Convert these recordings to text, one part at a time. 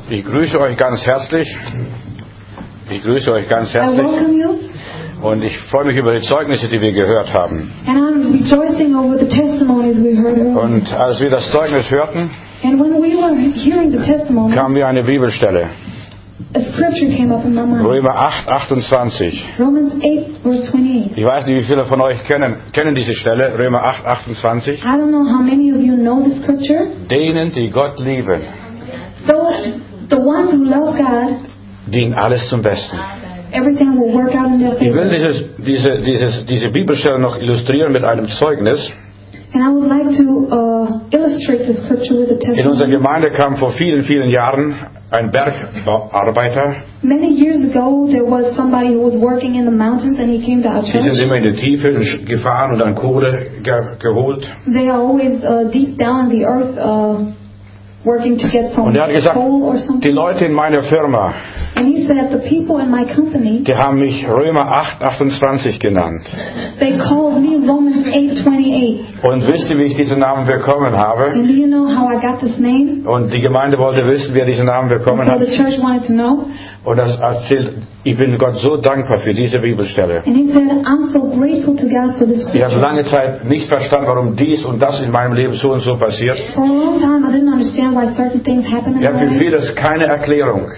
Ich grüße euch ganz herzlich. I welcome you. Und ich freue mich über die Zeugnisse, die wir gehört haben. And I'm rejoicing over the testimonies we heard earlier. Und als wir das Zeugnis hörten, And when we were hearing the testimony, kam mir eine Bibelstelle. a scripture came up in my mind. Römer 8, 28. Romans 8, verse 28. Ich weiß nicht, wie viele von euch kennen diese Stelle. Römer 8, 28. I don't know how many of you know the scripture. Denen, die Gott lieben, The ones who love God, dient alles zum Besten. everything will work out in their Ich will favor. diese Bibelstelle noch illustrieren mit einem Zeugnis. And I would like to illustrate the scripture with a In unserer testimony. Gemeinde kam vor vielen, vielen Jahren ein Bergbauarbeiter. Many years ago, there was somebody who was working in the mountains, and he came to our Sie sind church. immer in die Tiefe gefahren und dann Kohle geholt. They are always deep down in the earth, working to get some Und er hat gesagt, coal or die something. Leute in meiner Firma, And he said, the people in my company, die haben mich Römer 8, 28 genannt. they called me Romans 8:28. Und wisst ihr, wie ich diesen Namen bekommen habe? And do you know how I got this name? Und die Gemeinde wollte wissen, wer diesen Namen bekommen So hat. the church wanted to know. Und das erzählt, ich bin Gott so dankbar für diese Bibelstelle. And he said, I'm so grateful to God for this Ich habe scripture. lange Zeit nicht verstanden, warum dies und das in meinem Leben so und so passiert. For a long time, I didn't understand why certain things happen in Ich my habe für life. vieles keine Erklärung.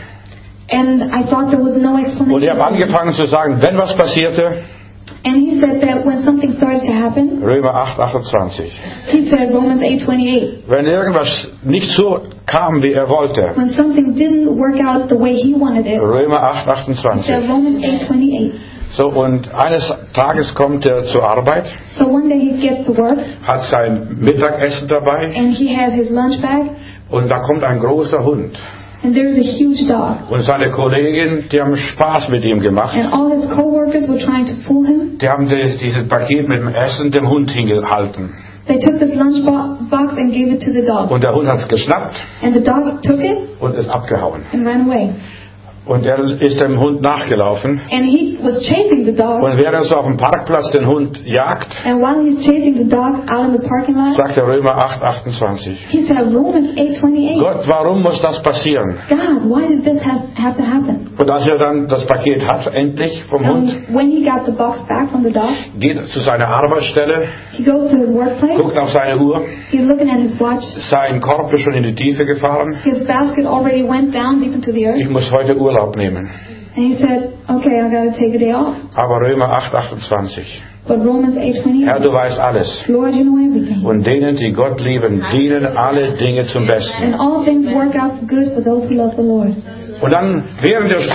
And I thought there was no Und ich explanation. habe angefangen zu sagen, wenn was passierte, And he said that when something started to happen, Römer 8, 28. he said Romans 8:28. Wenn irgendwas nicht so kam, wie er wollte, When something didn't work out the way he wanted it, Römer 8, he said 28. Romans 8:28. So, und eines Tages kommt er zur Arbeit, So one day he gets to work hat sein Mittagessen dabei and he has his lunch bag und da kommt ein großer Hund. and there's a huge dog. Und seine Kollegen, die haben Spaß mit ihm gemacht. And all his co-workers were trying to fool him. Die haben dieses Paket mit dem Essen dem Hund hingehalten. They took this lunch box and gave it to the dog. Und der Hund hat es geschnappt And the dog took it und ist abgehauen. and ran away. Und er ist dem Hund nachgelaufen. And he was chasing the dog. Und während er so auf dem Parkplatz den Hund jagt, And while he's chasing the dog out in the parking lot, sagt der Römer 8, 28. he said, Romans 8:28. Gott, warum muss das passieren? God, why did this have to happen? Und als er dann das Paket hat, endlich vom Hund, And when he got the box back from the dog, geht er zu seiner Arbeitsstelle, he goes to his workplace. guckt auf seine Uhr, He's looking at his watch. sein Korb ist schon in die Tiefe gefahren. His basket already went down deep into the earth. Ich muss heute Urlaub nehmen. And he said, okay, I got to take a day off. Aber Römer 8, 28. But Romans 8:28, Herr, du weißt alles. Lord, you know everything. Und denen, die Gott lieben, dienen alle Dinge zum Besten. And all things work out for good for those who love the Lord. Und dann, während er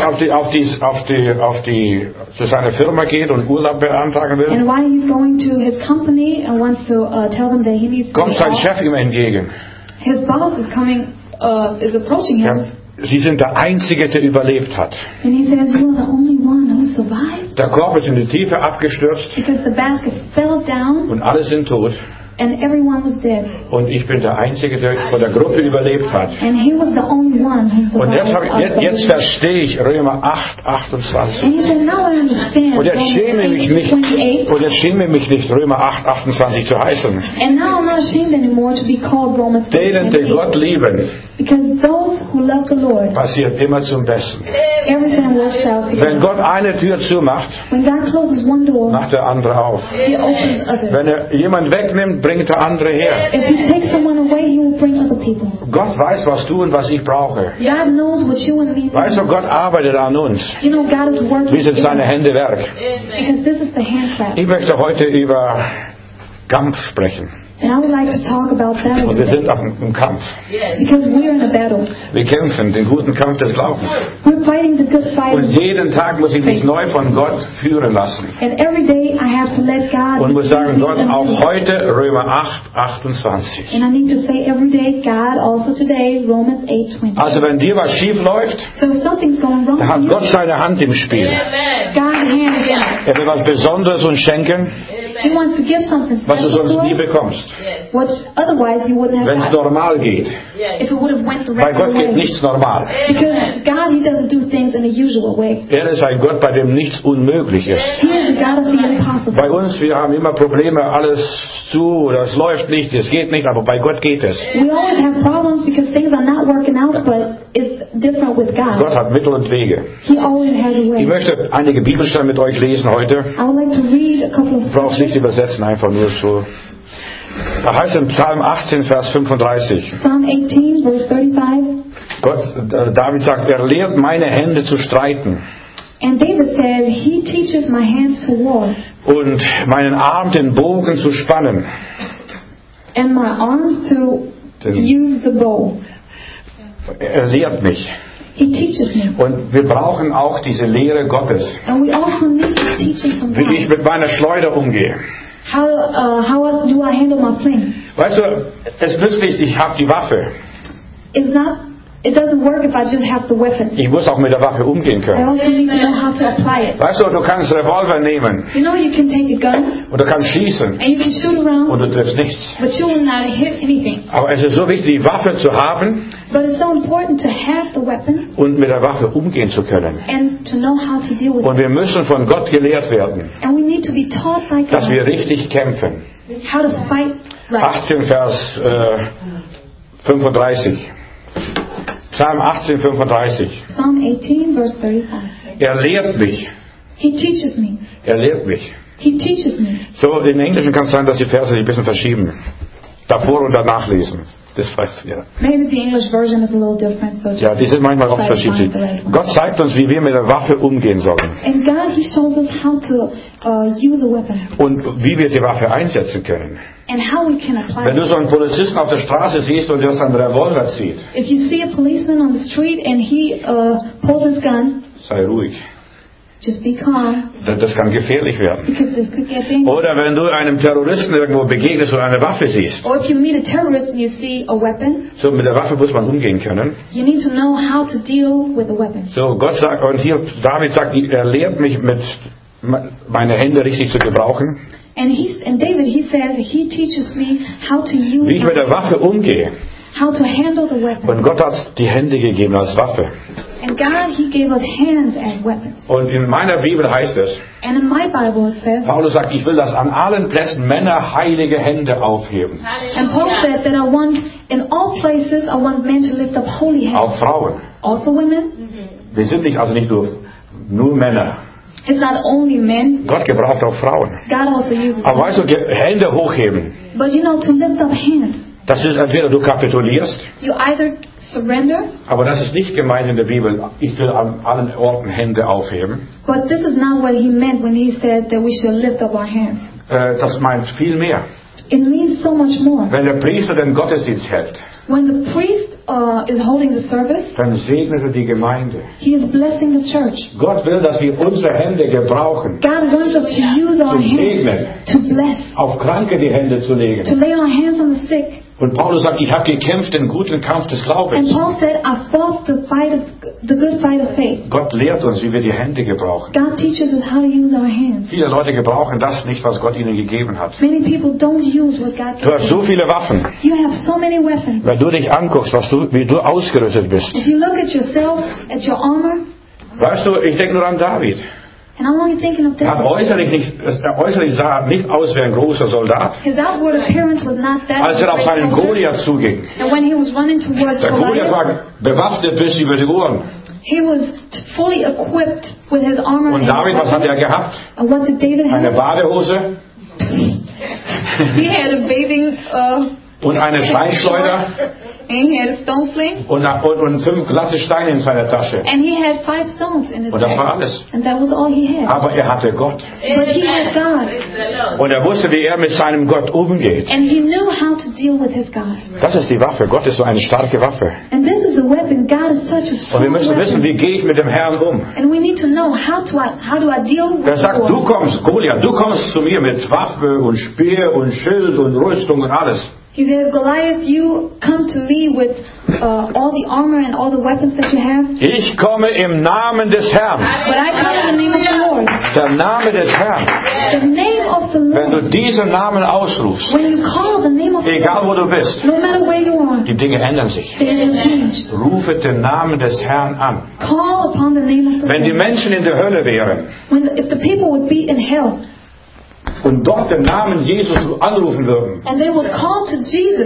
zu seiner Firma geht und Urlaub beantragen will, And while he's going to his company and wants to tell them that he needs to kommt be sein off, Chef ihm entgegen. his boss is approaching him. Ja, Sie sind der Einzige, der überlebt hat. And he says, you're the only one who survived. Der Korb ist in die Tiefe abgestürzt Because the basket fell down und alle sind tot. and everyone was dead. Und ich bin der Einzige, der von der Gruppe überlebt hat. And he was the only one who Und survived. jetzt verstehe ich Römer 8, 28. And he said, now I understand. Und jetzt schäme mich nicht, 28. und jetzt schäme mich nicht, Römer 8, 28 zu heißen. And now I'm not ashamed anymore to be called Romans Denen, die Gott 8:28. lieben, Because those who love the Lord, passiert immer zum Besten. everything works out for Wenn you. Gott eine Tür zumacht, When God closes one door, macht der andere auf. He opens others. Wenn er jemand wegnimmt, bringt der andere her. If He takes someone away, He will bring other people. Gott weiß, was du und was ich brauche. God knows what you and me need. Weißt du, Gott arbeitet an uns. You know, God is working. Wir sind seine in us. Hände Werk. Because this is the handcraft. Ich möchte heute über Kampf sprechen. And I would like to talk about that Und wir today. sind auch im Kampf. Because we're in a battle. Wir kämpfen den guten Kampf des Glaubens. We're fighting the good fight. Und jeden Tag muss ich mich neu von Gott führen lassen. And every day I have to let God Und muss sagen, lead me Gott, anew. auch heute Römer 8, 28. And I need to say every day, God, also today, Romans 8:20. Also wenn dir was schief läuft, So if something's going wrong dann hat with you, Gott seine Hand im Spiel. God's hand is in it. Er will was Besonderes uns schenken, He wants to give something was du special sonst nie to us, bekommst. which otherwise you wouldn't Wenn es have gotten normal geht. if it would have went the Bei regular Gott geht way. nichts normal. Because God, He doesn't do things in the usual way. Er ist ein Gott, bei dem nichts unmöglich ist. He is the God of the impossible. Bei uns, wir haben immer Probleme, alles zu oder es läuft nicht, es geht nicht, aber bei Gott geht es. We always have problems because things are not working out, but different with Gott God. hat Mittel und Wege. He always has a Ich way. möchte einige Bibelstellen mit euch lesen heute. I would like to read a couple of Ich brauche es nicht scriptures. übersetzen, einfach nur so. Da heißt in Psalm 18, Vers 35. Psalm 18, verse 35. David sagt, er lehrt meine Hände zu streiten And David says, He teaches my hands to war und meinen Arm den Bogen zu spannen. and my arms to use the bow. Er lehrt mich. He teaches me. Und wir brauchen auch diese Lehre Gottes. And we also need the teaching from Wie ich God. mit meiner Schleuder umgehe. How do I handle my flame? Weißt du, es nützt nicht, ich habe die Waffe. It doesn't work if I just have the weapon. Ich muss auch mit der Waffe umgehen I können. also need to know how to apply it. Weißt du, du kannst Revolver nehmen You know, you can take a gun und du kannst schießen and you can shoot und around, du triffst nichts. but you will not hit anything. Aber es ist so wichtig, die Waffe zu haben But it's so important to have the weapon und mit der Waffe umgehen zu können. and to know how to deal with Und it. wir müssen von Gott gelehrt werden, And we need to be taught by dass wir God richtig kämpfen. how to fight right. 18 Vers 35. Psalm 18, 35. Psalm 18, verse 35. Er lehrt mich. He teaches me. Er lehrt mich. He teaches me. So, in Englischen kann es sein, dass die Verse sich ein bisschen verschieben. Davor und danach lesen. Das weiß ja. Maybe the English version is a little different. So Ja, die sind manchmal oft verschieden. Gott zeigt uns, wie wir mit der Waffe umgehen sollen. And God, He shows us how to use a weapon Und wie wir die Waffe einsetzen können. and how we can apply Wenn it. du so einen Polizisten auf der Straße siehst und der einen Revolver zieht, If you see a policeman on the street and he pulls his gun, sei ruhig. just be calm Das kann gefährlich werden. because this could get dangerous. Oder wenn du einem Terroristen irgendwo begegnest und eine Waffe siehst. Or if you meet a terrorist and you see a weapon, So, mit der Waffe muss man umgehen können. you need to know how to deal with a weapon. So, Gott sagt, und hier, David sagt, er lehrt mich meine Hände richtig zu gebrauchen. And David, he says, he teaches me how to use, Wie ich mit der Waffe umgehe. how to handle the weapon. Und Gott hat die Hände gegeben als Waffe. And God, He gave us hands as weapons. Und in meiner Bibel heißt es, And in my Bible it says, Paulus sagt, ich will, dass an allen Plätzen Männer heilige Hände aufheben. and Paul said that I want, in all places, I want men to lift up holy hands. Auch Frauen. Also women. Wir sind nicht nur Männer. It's not only men. Gott gebraucht auch Frauen. God also uses Aber men. weißt du, Hände hochheben, But you know, to lift up hands, das ist entweder du kapitulierst, you either surrender, aber das ist nicht gemeint in der Bibel, ich will an allen Orten Hände aufheben. but this is not what he meant when he said that we should lift up our hands. Das meint viel mehr. It means so much more. Wenn der Priester den Gottesdienst hält, When the priest is holding the service, dann segnet er die Gemeinde. he is blessing the church. Gott will, dass wir unsere Hände gebrauchen, God wants us to use our zum Segnen, hands to bless, auf Kranke die Hände zu to legen. lay our hands on the sick. Und Paulus sagt, ich habe gekämpft den guten Kampf des And Glaubens. Paul said, I fought the good fight of faith. Gott lehrt uns, wie wir die Hände gebrauchen. God teaches us how to use our hands. Viele Leute gebrauchen das nicht, was Gott ihnen gegeben hat. Many people don't use what God Du hast gives so them. viele Waffen. You have so many weapons. Wenn du dich anguckst, wie du ausgerüstet bist. If you look at yourself, at your armor, Weißt du, ich denke nur an David. and I'm only thinking of Er hat David. äußerlich sah nicht aus wie ein großer Soldat. His outward appearance was not that Als er auf great seinen soldier. Goliath zuging. And when he was running towards Der Goliath Goliath, war bewaffnet bis über die Ohren. he was fully equipped with his armor. Und and David, was hat er gehabt? And what did David Eine have? Badehose He had a bathing und eine Steinschleuder and he had a stone sling, und 5 glatte Steine in seiner Tasche. and he had 5 stones in his Und das war bag. alles. And that was all he had. Aber er hatte Gott. But he had God. Und er wusste, wie er mit seinem Gott umgeht. And he knew how to deal with his God. Das ist die Waffe. Gott ist so eine starke Waffe. And this is a weapon. God is such a Und strong wir müssen wissen, weapon. wie gehe ich mit dem Herrn um. And we need to know how do I deal with Er the sagt, du Lord. kommst, Goliath, du kommst zu mir mit Waffe und Speer und Schild und Rüstung und alles. He says, Goliath, you come to me with all the armor and all the weapons that you have, Ich komme im Namen des Herrn. but I come in the name of the Lord. Der Name des Herrn. The name of the Wenn Lord. du diesen Namen ausrufst, When you call the name of the egal wo Lord, du bist, no matter where you are, die Dinge ändern sich. things will change. Rufe den Namen des Herrn an. Call upon the name of the Wenn die Lord. Menschen in der Hölle wären If the people would be in hell und dort den Namen Jesus anrufen würden, and they would call to Jesus,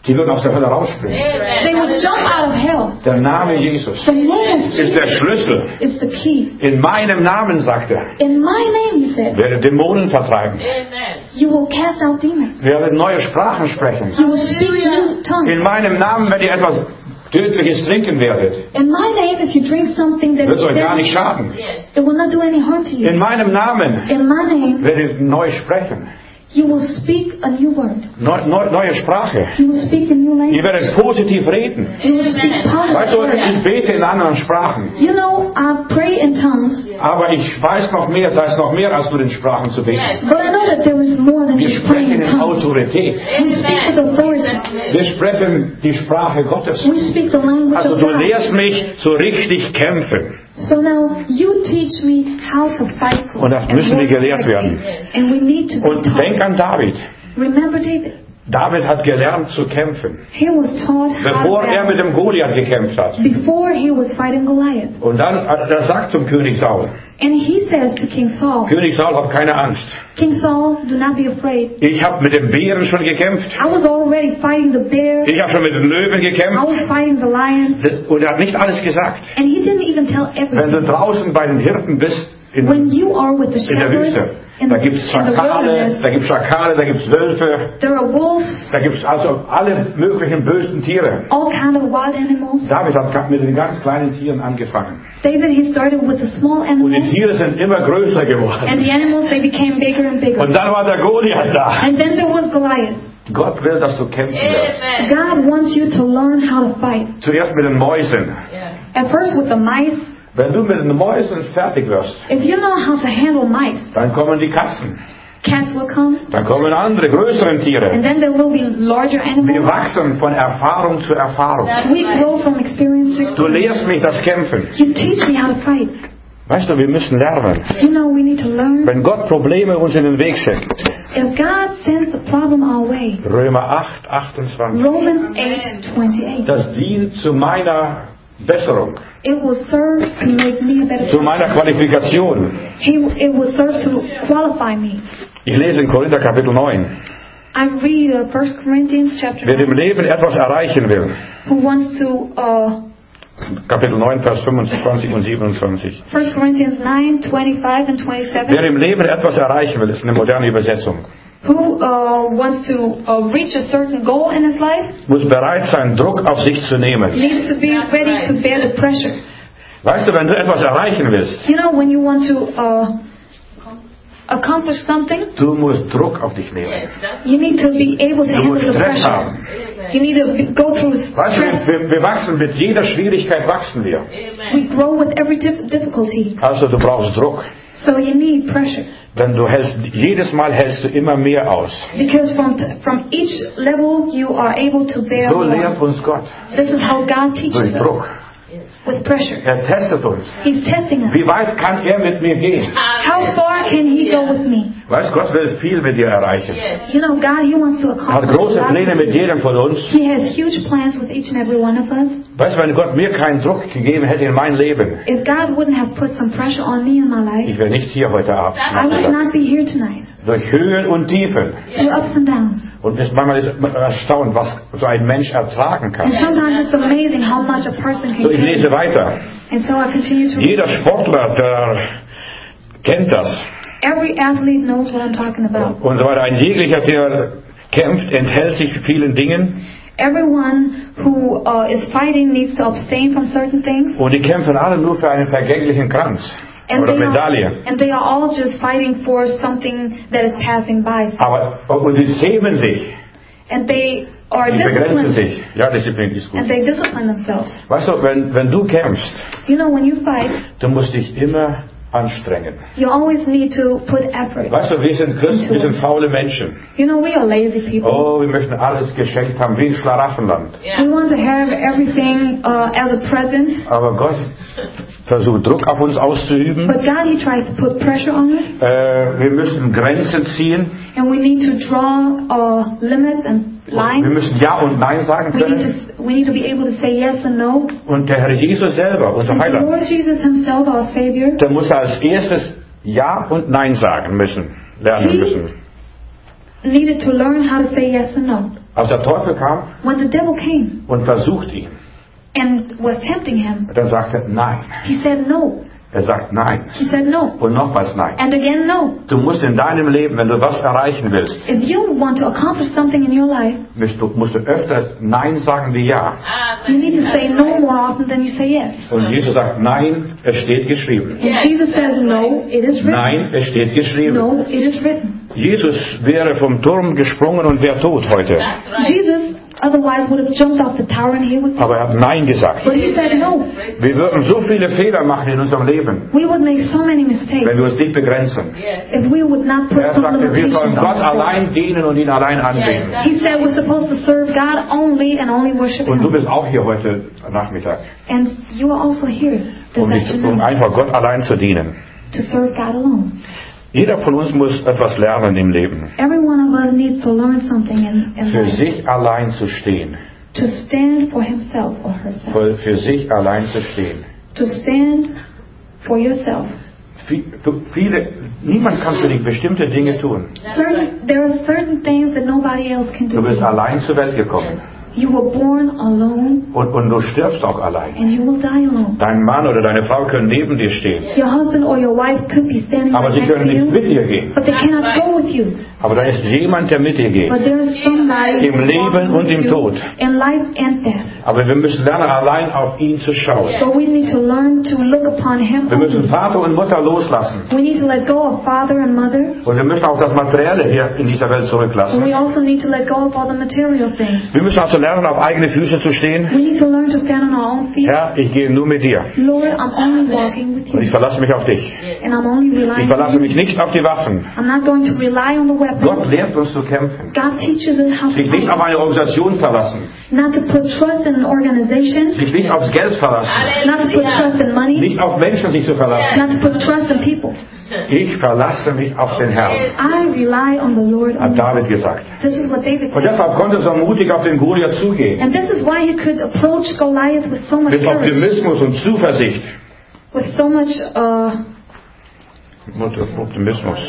Sie würden aus der Hölle rausspringen. They would jump out of hell. Der Name Jesus The name of ist der Jesus Schlüssel. is the key. In meinem Namen, sagt er, In my name, he said, werde Dämonen vertreiben. you will cast out demons. Werde neue Sprachen sprechen. You will speak new tongues. In meinem Namen, wenn ihr etwas Tödliches trinken werdet, In my name, if you drink something that wird es euch gar is nicht schaden. it will not do any harm to you. In meinem Namen In my name, werdet ihr neu sprechen. you will speak a new word. Neue Sprache. You will speak a new Ihr language. werdet positiv reden. You will speak Weißt positive du, words. ich bete in anderen Sprachen. You know, I pray in tongues, Aber ich weiß noch mehr, da ist noch mehr als nur in Sprachen zu beten. but I know that there is more than Wir just praying sprechen in in tongues. Autorität. We speak with authority. Wir sprechen die Sprache Gottes. We speak the language Also of du God. lehrst mich so richtig kämpfen. So now you teach me how to fight. Und das müssen wir gelehrt werden. And we need to be Und denk taught. an David. Remember David. David hat gelernt zu kämpfen, He was taught how bevor to er mit battle dem Goliath gekämpft hat. before he was fighting Goliath. Und dann er sagt zum König Saul, And he says to King Saul, König Saul, hab keine Angst. King Saul, do not be afraid. Ich habe mit dem Bären schon gekämpft. I was already fighting the bear. Ich habe schon mit den Löwen I gekämpft. was fighting the lions. Und er hat nicht alles gesagt. And he didn't even tell Wenn du everything. draußen bei den Hirten bist, When you are with the in der Wüste, shepherds in da the, gibt es in the Schakale, wilderness, da gibt es Schakale, da gibt es Wölfe, there are wolves, da gibt es also alle möglichen bösen Tiere. all kind of wild animals. David hat mit den ganz kleinen Tieren angefangen. David, he started with the small Und die animals. Tiere sind immer größer geworden. And the animals, they became bigger and bigger. Und dann war der Goliath da. And then there was Goliath. Gott will, dass du kämpfen wirst. God wants you to learn how to fight. Zuerst mit den Mäusen. At first with the mice. Wenn du mit den Mäusen fertig wirst, If you know how to handle mice, dann kommen die Katzen. cats will come. Dann kommen andere, größere Tiere. And then there will be larger Wir animals. wachsen von Erfahrung zu Erfahrung. We grow from experience to Du experience. lehrst mich das Kämpfen. You teach me how to fight. Weißt du, wir müssen lernen. You know, we need to learn. Wenn Gott Probleme uns in den Weg schickt, If God sends a problem our way, Römer 8, 28, Romans 8:28, das dient zu meiner Besserung, it will serve to make me a better zu meiner Qualifikation. It will serve to qualify me. Ich lese in Korinther Kapitel 9. I read 1 Corinthians chapter Wer im 9, Leben etwas erreichen will, who wants to, Kapitel 9, Vers 25 und 27. 1 Corinthians 9, 25 and 27, Wer im Leben etwas erreichen will, ist eine moderne Übersetzung, who wants to reach a certain goal in his life, muss bereit sein, Druck auf sich zu nehmen. needs to be ready to bear the pressure. Weißt du, wenn du etwas erreichen willst, You know, when you want to accomplish something, du musst Druck auf dich nehmen. you need to be able to Du musst handle the Stress pressure. haben. You need to go through Weißt stress. du, wir wachsen mit jeder Schwierigkeit, wachsen wir. We grow with every difficulty. Also du brauchst Druck. So you need pressure. Denn du hältst, jedes Mal hältst du immer mehr aus. Because from each level you are able to bear So lehrt more. uns Gott. This is how God teaches Durch us. Druck. With pressure. Er testet uns. He's testing us. Wie weit kann er mit mir gehen? How far can He go with me? Weißt Gott will viel mit dir erreichen. You know, God, He wants to Er hat accomplish a große lot. Pläne mit jedem von uns. He has huge plans with each and every one of us. Weißt du, wenn Gott mir keinen Druck gegeben hätte in mein Leben, If God wouldn't have put some pressure on me in my life, ich wäre nicht hier heute Abend. I would not be here tonight. Durch Höhen und Tiefen. Through ups and downs. Und manchmal ist man erstaunt, was so ein Mensch ertragen kann. And sometimes it's amazing how much a person can So, ich lese carry. weiter. And so I continue to read. Jeder Sportler, der kennt das. Every athlete knows what I'm talking about. Und so weiter. Ein jeglicher, der kämpft, enthält sich vielen Dingen. Everyone who is fighting needs to abstain from certain things. Und die kämpfen alle nur für einen vergänglichen Kranz. Oder Medaille. And they are all just fighting for something that is passing by. Aber, und die zähmen sich. And they are Die begrenzen disciplined. sich. Ja, Disziplin ist gut. And they discipline themselves. Weißt du, wenn du kämpfst, You know, when you fight, du musst dich immer anstrengen. you always need to put effort. Weißt du, wir sind Christen, wir sind faule Menschen. You know, we are lazy people. Oh, wir möchten alles geschenkt haben, wie ein Schlaraffenland. We want to have everything as a present. Aber Gott versucht Druck auf uns auszuüben. But God, He tries to put pressure on us. Wir müssen Grenzen ziehen. And we need to draw limits and Wir lines. müssen Ja und Nein sagen können. We need to be able to say yes and no. Und der Herr Jesus selber, unser And the Heiland, Lord Jesus Himself, our Savior, der muss als erstes Ja und Nein sagen müssen, lernen müssen. needed to learn how to say yes and no. Als der Teufel kam when the devil came und versucht ihn, and was tempting him, dann sagt er nein. he said no. Er sagt nein. He said no. Und nochmals nein. And again no. Du musst in deinem Leben, wenn du was erreichen willst, If you want to accomplish something in your life, musst du öfter Nein sagen wie Ja. you need to say no more often than you say yes. Und Jesus sagt, nein, es steht geschrieben. And Jesus says no, it is written. Nein, es steht geschrieben. No, it is written. Jesus wäre vom Turm gesprungen und wäre tot heute. Jesus otherwise would have jumped off the tower and he would. Aber er hat Nein gesagt. But he said no. Wir würden so viele Fehler machen in unserem Leben, We would make so many mistakes wenn wir uns nicht begrenzen. if we would not put Er some sagte, wir sollen limitations Gott on ourselves. allein dienen und ihn allein anbeten. He said we're supposed to serve God only and only worship Und du Him. bist auch hier heute Nachmittag, And you are also here this um afternoon einfach Gott allein zu dienen. to serve God alone. Jeder von uns muss etwas lernen im Leben, Every one of us needs to learn something in für life. sich allein zu stehen. To stand for himself or herself. Für sich allein zu stehen. To stand for yourself. Niemand kann für dich bestimmte Dinge tun. There are certain things that nobody else can Du bist do. allein zur Welt gekommen. You were born alone Und du stirbst auch allein. and you will die alone. Dein Mann oder deine Frau können neben dir stehen. Your husband or your wife could be standing Aber right sie next können to nicht you, mit dir gehen. but they cannot go with you. Aber da ist jemand, der mit dir geht. But there is somebody Im who's Leben walking und with im you Tod. in life and death. Aber wir müssen lernen, allein auf ihn zu schauen. So we need to learn to look upon Him Wir müssen only. Vater und Mutter loslassen. We need to let go of father and mother. Und wir müssen auch das Materielle hier in dieser Welt And zurücklassen. we also need to let go of all the material things. Wir müssen also lernen, auf eigene Füße zu stehen. We need to learn to stand on our own feet. Herr, ich gehe nur mit dir. Lord, I'm only walking with Und ich you. verlasse mich auf dich. And I'm only Ich relying on verlasse you. mich nicht auf die Waffen. I'm not going to rely on the Gott weapons. lehrt uns zu kämpfen. God teaches us how to Sich nicht auf fight. eine Organisation verlassen. Not to put trust in an organization. Sich nicht aufs Geld verlassen. Not to put trust in money. Nicht auf Menschen sich zu verlassen. Not to put trust in people. Ich verlasse mich auf den Herrn, I rely on the Lord hat only. David gesagt. This is what David Und said. deshalb konnte er so mutig auf den Goliath zugehen. And this is why he could approach Goliath with so much Mit courage. Optimismus und Zuversicht. With so much Optimismus.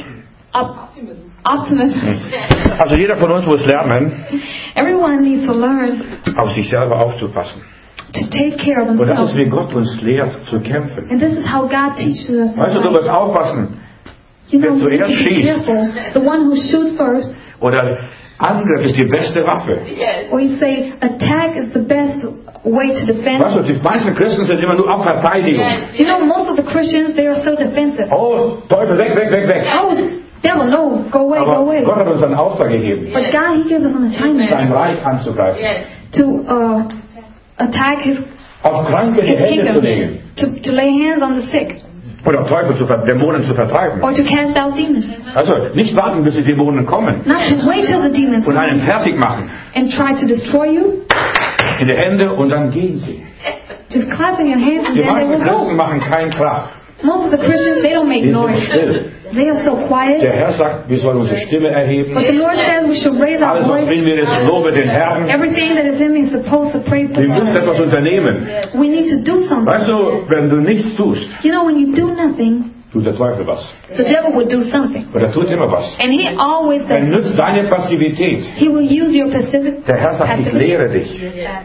optimism. Also jeder von uns muss lernen, Everyone needs to learn auf sich selber aufzupassen. to take care of Und das himself. ist, wie Gott uns lehrt, zu kämpfen. And this is how God teaches us to Weißt du, du fight. musst aufpassen. You know, wer we need to zuerst be schießt. careful. The one who shoots first, Oder Angriff ist die beste Waffe. or you say attack is the best way to defend. Weißt du, die meisten Christen sind immer nur auf Verteidigung. You know, most of the Christians, they are so defensive. Oh, Teufel, weg, weg, weg, weg. Oh, devil, no, go away, go Aber away. Gott hat uns einen Auftrag gegeben, But God, He gives us an assignment sein Reich anzugreifen. to attack His Auf Kranke die Hände zu kingdom, legen. to lay hands on the sick, Oder Dämonen zu vertreiben. or to cast out demons. Also nicht warten, bis die Dämonen kommen Not to wait till the demons und einen come fertig machen. and try to destroy you. In die Hände und dann gehen sie. Just clapping your hands and Die then they meisten will Christen go. machen keinen Krach. Most of the Christians, they don't make Die sind noise. still. They are so Der quiet. Herr sagt, wir sollen unsere Stimme erheben. But the Lord says we should raise our Alles, was voice. in mir ist, lobe den Herrn. Everything that is in me is supposed to praise the Wir müssen Lord. etwas unternehmen. We need to do something. Weißt du, wenn du nichts tust, You know, when you do nothing, tut der Teufel was. the devil will do something. Und er tut immer was. And he always Er does. nützt deine Passivität. He will use your passive. Der Herr sagt, ich lehre dich.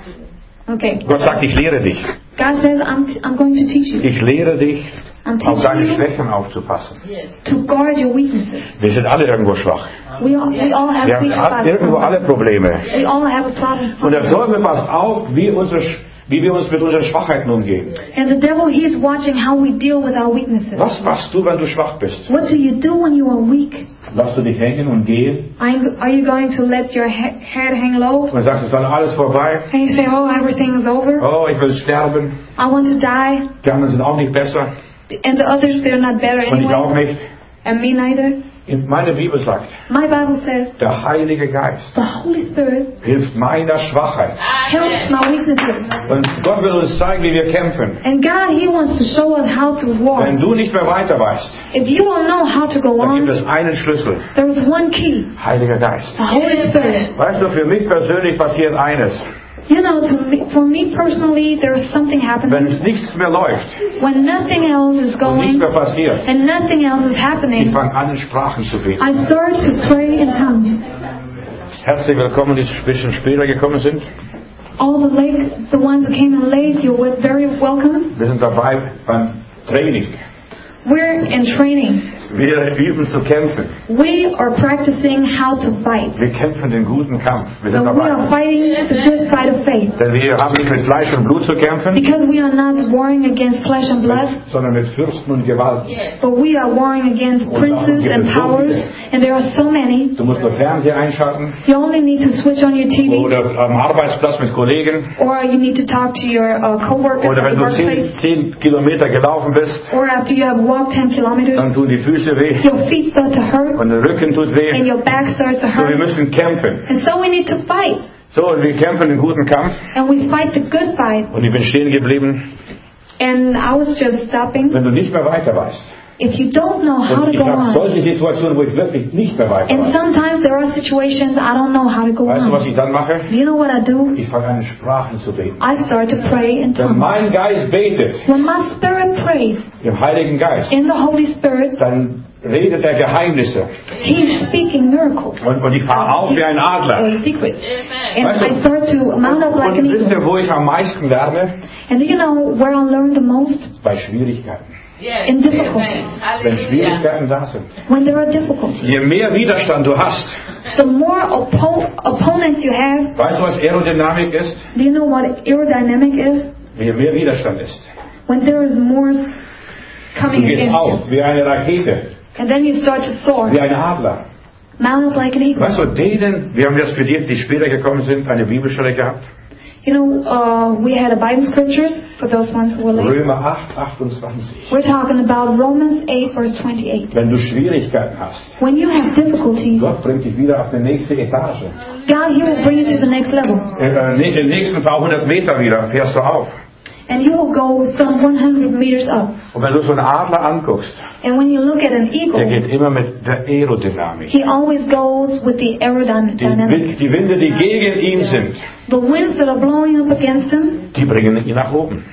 Okay. Gott sagt, ich lehre dich. God says, I'm going to teach you. Ich lehre dich, I'm auf deine teaching you Schwächen aufzupassen. to guard your weaknesses. Wir sind alle irgendwo schwach. We all have Wir weak haben irgendwo spots. alle Probleme. We all have a problem. Und der Teufel passt auf, wie wir uns mit unseren Schwachheiten umgehen. And the devil, he's watching how we deal with our weaknesses. Was machst du, wenn du schwach bist? What do you do when you are weak? Lass du dich hängen und gehen Are you going to let your head hang low? und sagst, es ist alles vorbei. And you say, oh, everything's over. Oh, ich will sterben. I want to die. Die anderen sind auch nicht besser. And the others, they're not better Und ich auch anyway. nicht. And me neither. Meine Bibel sagt, My Bible says, der Heilige Geist the Holy Spirit hilft meiner Schwachheit. helps my weaknesses. Und Gott will uns zeigen, wie wir kämpfen. And God, He wants to show us how to walk. Wenn du nicht mehr weiter weißt, If you don't know how to go dann gibt on, es einen Schlüssel. there is one key, Heiliger Geist. the Holy Spirit. Weißt du, für mich persönlich passiert eines. You know, for me personally, there's something Wenn happening. es nichts mehr läuft When nothing else is und nichts going mehr passiert, and nothing else is ich happening, fange an, in Sprachen zu beten. I start to pray in tongues. Herzlich willkommen, die ein bisschen später gekommen sind. All the ones who came in late, you're very welcome. Wir sind dabei beim Training. We're in training. Wir üben zu kämpfen. We are practicing how to fight. Wir kämpfen den guten Kampf. Wir sind So we are dabei. fighting the good fight of faith. Denn wir haben nicht mit Fleisch und Blut zu kämpfen, Because we are not warring against flesh and blood, sondern mit Fürsten und Gewalten. but we are warring against princes and powers, and there are so many. Du musst nur Fernseher einschalten You only need to switch on your TV, oder am Arbeitsplatz mit Kollegen or you need to talk to your coworkers oder at wenn the du workplace, 10 Kilometer gelaufen bist, or after you have walked 10 kilometers, dann tun die Füße weh your feet start to hurt, und der Rücken tut and weh. your back starts to So, wir hurt. müssen kämpfen. And so we need to fight, So, und wir kämpfen den guten Kampf. and we fight the good fight. Und ich bin stehen geblieben, And I was just stopping. wenn du nicht mehr weiter weißt. If you don't know how Und to ich go habe on, solche Situationen, wo ich wirklich nicht mehr weiter and weiß. sometimes there are situations I don't know how to go Weißt du, was on. ich dann mache? Do you know what I do? Ich fange an, in Sprachen zu beten. I start to pray in Wenn tongues. mein Geist betet, When my spirit prays im Heiligen Geist, in the Holy Spirit, dann redet er Geheimnisse. He's speaking miracles. Und ich fahre auf wie ein Adler. Secrets. And Weißt du, I start to mount up like an und wisst ihr, eagle. wo ich am meisten lerne? And do you know where I learn the most? Bei Schwierigkeiten. In difficulties. Wenn Schwierigkeiten da sind. When there are difficulties. Je mehr Widerstand du hast, The more opponents you have, weißt du, was Aerodynamik ist? do you know what aerodynamic is? Je mehr Widerstand ist. When there is more Du coming gehst against you. auf wie eine Rakete, And then you start to soar. wie ein Adler. Mount up like an eagle. Weißt du, wir haben jetzt für die später gekommen sind, eine Bibelstelle gehabt. You know, we had a Bible scriptures for those ones who were late. Römer 8, 28. We're talking about Romans 8, verse 28. Wenn du Schwierigkeiten hast, When you have difficulties, Gott bringt dich wieder auf die nächste Etage. God, He will bring you to the next level. Den nächsten paar 100 Meter wieder fährst du auf. And you will go some 100 meters up. Und wenn du so einen Adler anguckst, And when you look at an der eagle, geht immer mit der Aerodynamik. he always goes with the aerodynamic. Die Winde, die gegen ihn sind, The winds that are blowing up against him, die bringen ihn nach oben.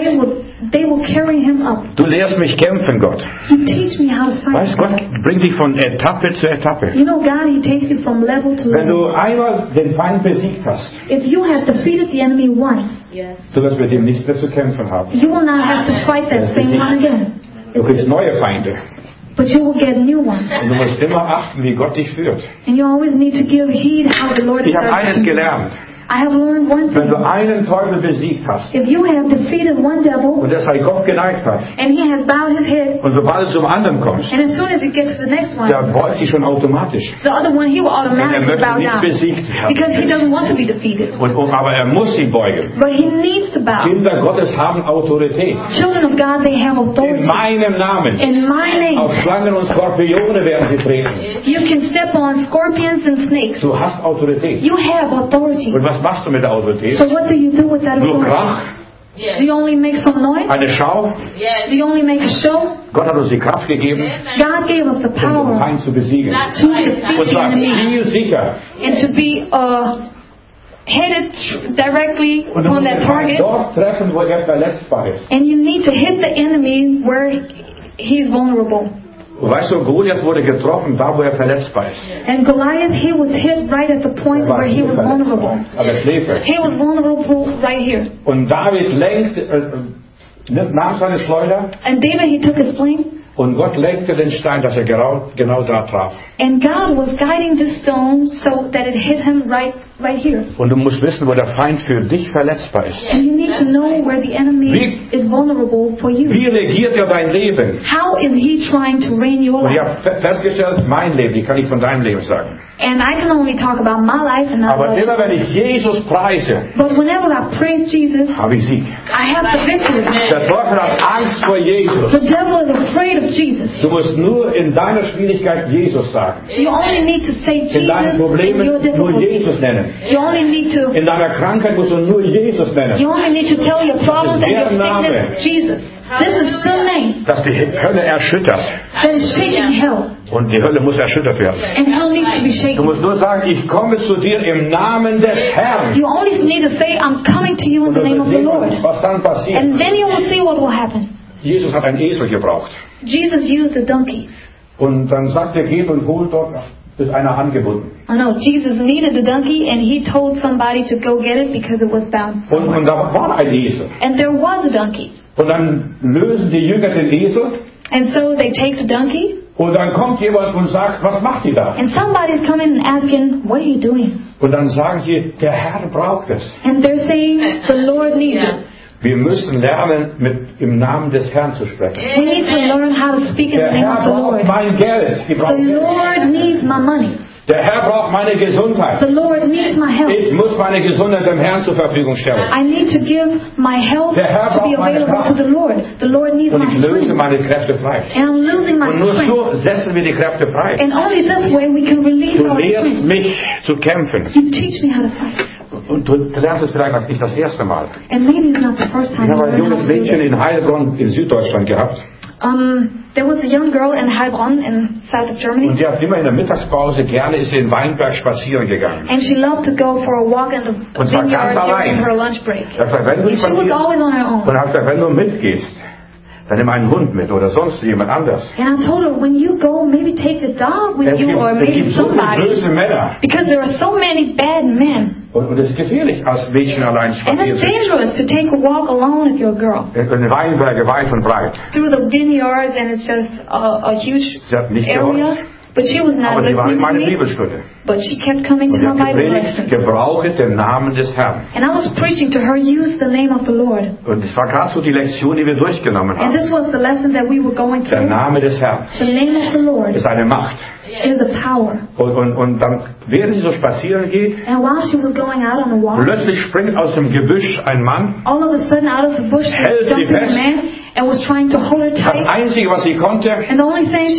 they will carry him up. Du lehrst mich kämpfen, Gott. You teach me how to fight. Weißt Gott bringt dich von Etappe zu Etappe. You know, God, He takes you from level to Wenn level. du einmal den Feind besiegt hast, If you have defeated the enemy once, du wirst mit ihm nicht mehr zu kämpfen haben. you will not have to fight that same one again. Du kriegst neue Feinde. But you will get new ones. Und du musst immer achten, wie Gott dich führt. And you always need to give heed how the Lord is Ich habe eines directing you. gelernt. I have learned one Wenn du thing. einen Teufel besiegt hast If you have defeated one devil, und der seinen Kopf geneigt hat, and he has bowed his head, und sobald du zum anderen kommst, and as soon as you get to the next one, der beugt sich schon automatisch. the other one, he will Denn er automatically möchte bow nicht down. besiegt werden. Because he doesn't want to be defeated. Aber er muss sie beugen. But he needs to bow. Kinder Gottes haben Autorität. Children of God, they have In authority. meinem Namen. In my Auf name, Schlangen und Skorpione werden sie treten. you can step on scorpions and snakes. Du hast Autorität. You have authority. Und was machst du mit der Autorität? So what do you do with that Nur authority? Krach, Do you only make some noise? eine Schau. Do you only make a show? Gott hat uns die Kraft gegeben, God gave us the um den power Feind zu besiegen. to defeat Und the zwar enemy zielsicher. and to be headed directly Und du on musst that den Feind target. dort treffen, wo er verletzbar ist. And you need to hit the enemy where he's vulnerable. Und weißt du, Goliath wurde getroffen, da wo er verletzbar ist. And Goliath, he was hit right at the point Er war where he hier was vulnerable. verletzbar, aber Schläfer. He was vulnerable right here. Und David nahm seine Schleuder And David, he took his sling, und Gott lenkte den Stein, dass er genau da traf. and God was guiding this stone so that it hit him right here. Und du musst wissen, wo der Feind für dich verletzbar ist. And you need to know where the enemy Wie- is vulnerable for you. Wie regiert er dein Leben? How is he trying to reign your Und ich life? habe festgestellt, mein Leben, ich kann nicht von deinem Leben sagen. And I can only talk about my life and not Aber about immer wenn ich Jesus preise, But whenever I praise Jesus, habe ich Sieg. I have the victory. Der Teufel hat Angst vor Jesus. The devil is afraid of Jesus. Du musst nur in deiner Schwierigkeit Jesus sagen. You only need to say Jesus In deinen in Problemen your nur difficulties. Jesus nennen. You only need to In deiner Krankheit musst du nur Jesus nennen. you only need to tell your problems and your Der Name. sickness Jesus. This is the name Dass die Hölle erschüttert. that is shaking hell. Und die Hölle muss erschüttert werden. And hell needs to be Du shaken. musst nur sagen, ich komme zu dir im Namen des Herrn. You only need to say, I'm coming to you in Und the du name of wirst the sehen, Lord. was dann passiert. And then you will see what will happen. Jesus hat einen Esel gebraucht. Jesus used a donkey. Und dann sagt er, geht und holt dort ist einer angebunden. Oh no, Jesus needed the donkey and he told somebody to go get it because it was bound. Und da war ein Esel. And there was a donkey. Und dann lösen die Jünger den Esel. And so they take the donkey. Und dann kommt jemand und sagt, was macht ihr da? And somebody's coming and asking, what are you doing? Und dann sagen sie, der Herr braucht es. And they're saying, the Lord needs it. Wir müssen lernen, im Namen des Herrn zu sprechen. We need to learn how to speak in Der the name Herr of the braucht Lord. mein Geld. Ich brauche The Geld. Lord needs my money. Der Herr braucht meine Gesundheit. The Lord needs my health. Ich muss meine Gesundheit dem Herrn zur Verfügung stellen. I need to give my health Der Herr to be braucht meine available Kraft. to the Lord. The Lord needs Und my ich löse strength. meine Kräfte frei. And I'm losing my Und nur strength. so setzen wir die Kräfte frei. And only this way we can release Du our lehrst strength. mich zu kämpfen. You teach me how to fight. Und du lernst es vielleicht noch nicht das erste Mal. And maybe it's not the first Ich time you habe ein learn how junges to do Mädchen this. in Heilbronn in Süddeutschland gehabt. There was a young girl in Heilbronn in south of Germany. Und die hat immer in der Mittagspause gerne ist sie in Weinberg spazieren gegangen. And she loved to go for a walk in the Und zwar vineyard ganz allein. during her lunch break. Er sagt, wenn du And she was spazierst, always on her own. und er hat gesagt, wenn du mitgehst, dann nimm einen Hund mit oder sonst jemand anders. And I told her, when you go, maybe take the dog with Es you or gibt maybe so viele somebody. böse Männer. Because there are so many bad men. Und es ist gefährlich, als Mädchen allein And spazieren it's zu gehen. dangerous to take a walk alone if you're a girl. In Weinberge weit und breit. Through the vineyards, and it's just a huge Sie hat nicht area. gehört, But she was not aber sie war in listening to meiner me. Bibelstunde. But she kept coming Und to sie my hat Bible gepredigt, lesson. gebrauche den Namen des Herrn. And I was preaching to her, use the name of the Lord. Und es war gerade so die Lektion, die wir durchgenommen And haben. this was the lesson that we were going Der through. Name des Herrn The name of the Lord ist eine Macht. is a power. Und dann, während sie so spazieren geht, And while she was going out on the walk, plötzlich springt aus dem Gebüsch ein Mann. all of a sudden out of the bush Hält was sie jumping a fest. man and was trying to hold her Das tight. Einzige, was sie konnte, And the only thing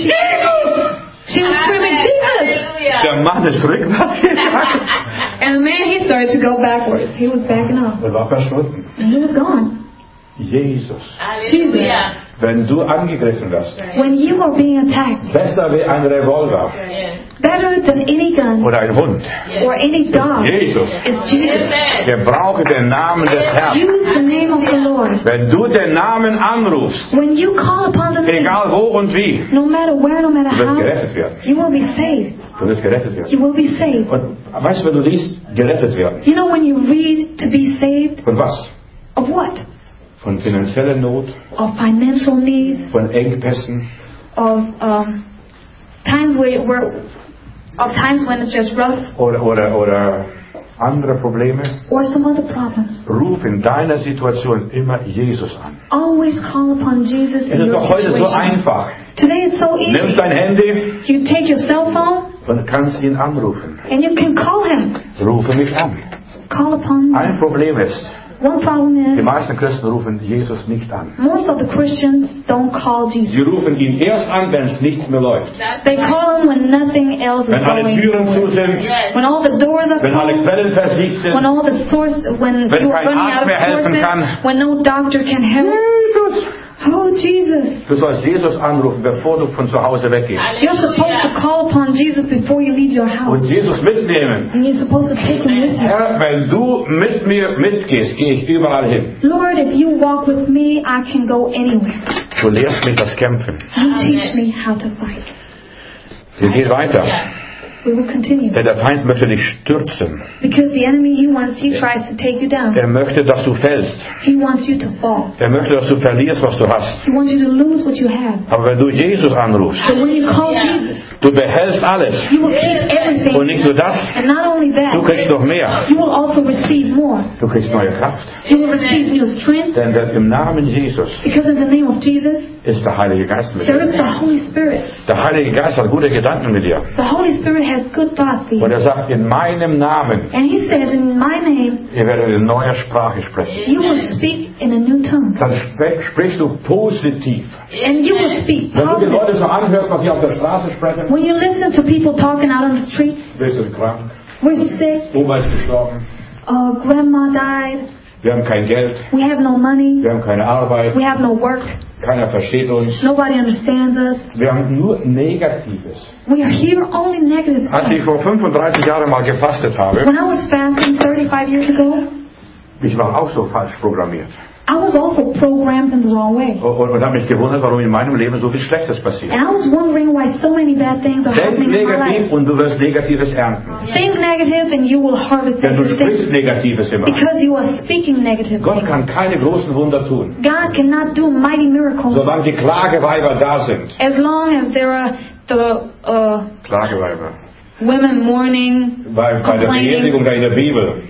she was screaming, Jesus! der Mann ist rückwärts gegangen And the man, he started to go backwards. He was backing off. und war verschwunden. And he was gone. Jesus, Jesus, wenn du angegriffen wirst, when you are being attacked, besser wie ein Revolver better than any gun oder ein Hund, or any dog Jesus. is Jesus. Gebrauche den Namen des Herrn. Use the name of the Lord. Wenn du den Namen anrufst, When you call upon the name, egal wo und wie, no matter where, no matter du wirst how, gerettet werden. you will be saved. Du wirst gerettet werden. You will be saved. Und weißt du, wenn du liest, gerettet werden, You know when you read to be saved, von was? of what? Von finanzieller Not, Of financial needs, von Engpässen, of times of times when it's just rough, oder andere Probleme. or some other problems. Ruf in deiner Situation immer Jesus an. Always call upon Jesus Es in ist your doch heute so situation. einfach. Today it's so Nimmst easy. dein Handy You take your cell phone und kannst ihn anrufen. and you can call him. Rufe mich an. Call upon him. Ein Problem ist, One problem die is meisten Christen rufen Jesus nicht an. most of the Christians don't call Jesus. Sie rufen ihn erst an, wenn es nichts mehr läuft. They call him when nothing else is Wenn alle going Türen zu on. sind, When all the doors are wenn alle closed, Quellen versiegt when sind. all the source, when Wenn you're kein running Arzt out mehr of helfen sources, kann. when no doctor can help. Jesus. Oh, Jesus. Du sollst Jesus anrufen, bevor du von zu Hause weggehst. You're supposed to call upon Jesus before you leave your Und house. Jesus mitnehmen. And you're supposed to take him with you. Herr, wenn du mit mir mitgehst, gehe ich überall hin. Lord, if you walk with me, I can go anywhere. Du lehrst mich das Kämpfen. You teach me how to fight. Wir gehen weiter. We will continue. Denn der Feind möchte dich stürzen. Because the enemy, he tries to take you down. Er möchte, dass du fällst. He wants you to fall. Er möchte, dass du verlierst, was du hast. He wants you to lose what you have. Aber wenn du Jesus anrufst, But when you call Jesus, du behältst alles. you will keep everything. Und nicht nur das, And not only du that, kriegst noch mehr. you will also receive more. Du kriegst neue Kraft. You will receive new strength. Denn im Namen Jesus Because in the name of Jesus, ist der Heilige Geist mit there is dir. the Holy Spirit. Der Heilige Geist hat gute Gedanken mit dir. The Holy Spirit has good thoughts for Und you. er sagt, in meinem Namen, And He says, in my name, ihr werdet in neuer Sprache sprechen. you will speak in a new tongue. Dann sprichst du positiv. And you will speak Wenn du die positive. Leute so anhörst, was sie auf der Straße sprechen, When you listen to people talking out on the streets, wir sind krank, we're sick, Oma ist gestorben, grandma died, wir haben kein Geld, we have no money, wir haben keine Arbeit, we have no work, keiner versteht uns, nobody understands us. wir haben nur Negatives. We are here only negative Als ich stuff. vor 35 Jahren mal gefastet habe, When I was fasting 35 years ago, ich war auch so falsch programmiert. I was also programmed in the wrong way. Und habe mich gewundert, warum in meinem Leben so viel Schlechtes passiert. And I was wondering why so many bad things are Denk happening in my life. negativ und du wirst Negatives ernten. Think negative and you will harvest Denn du negative sprichst things. Negatives immer. Because you are speaking negative Gott things. kann keine großen Wunder tun, God cannot do mighty miracles solange die Klageweiber da sind. as long as there are the Klageweiber. women mourning, Bei der Beerdigung complaining. da in der Bibel.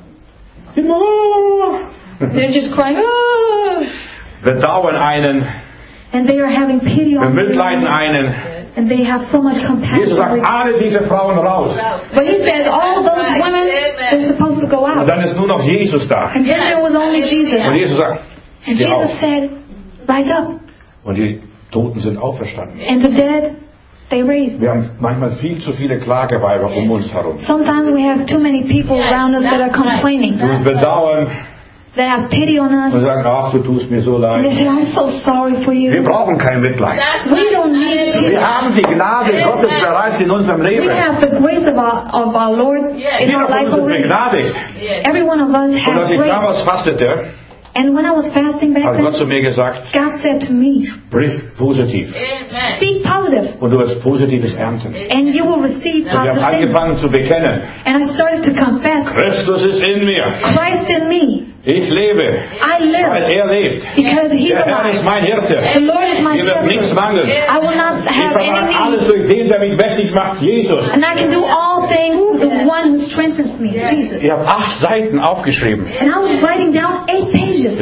They're just crying, oh! Bedauern einen, And they are having pity on bemitleiden them. einen. And they have so much Jesus compassion. sagt, with- alle diese Frauen raus. But he says all those women, they're supposed to go Und out. dann ist nur noch Jesus da. And then there was only Jesus. Und Jesus sagt, And steh auf. Jesus said, rise up. Und die Toten sind auferstanden. And the dead, they raised. Wir haben manchmal viel zu viele Klageweiber um uns herum. Sometimes we have too many people around us that are complaining, Die uns bedauern that have pity on und us. sagen, ach, du tust mir so And they leid. say, I'm so sorry for Wir you. brauchen kein Mitleid. We don't need pity. Wir haben die Gnade Gottes bereits in unserem We Leben. have the grace of our Lord in Jeder our von life uns ist already. begnadigt. Every one of us Und als has ich grace. damals fastete, And when I was fasting back hat Gott then, zu mir gesagt, God said to me, sprich positiv. speak positive, Und du wirst Positives ernten. and you will receive Und wir haben positive things. angefangen zu bekennen, And I started to confess, Christus ist in mir. Christ in me. Ich lebe, I weil live er lebt. because He's Der Herr ist alive. mein Hirte. The Lord is my Mir wird nichts shepherd. mangeln. I will not Ich have vermag any alles need. durch den, der mich mächtig macht, Jesus. And I can do all things through the one who strengthens me, Jesus. Ich habe 8 Seiten aufgeschrieben. And I was writing down 8 pages.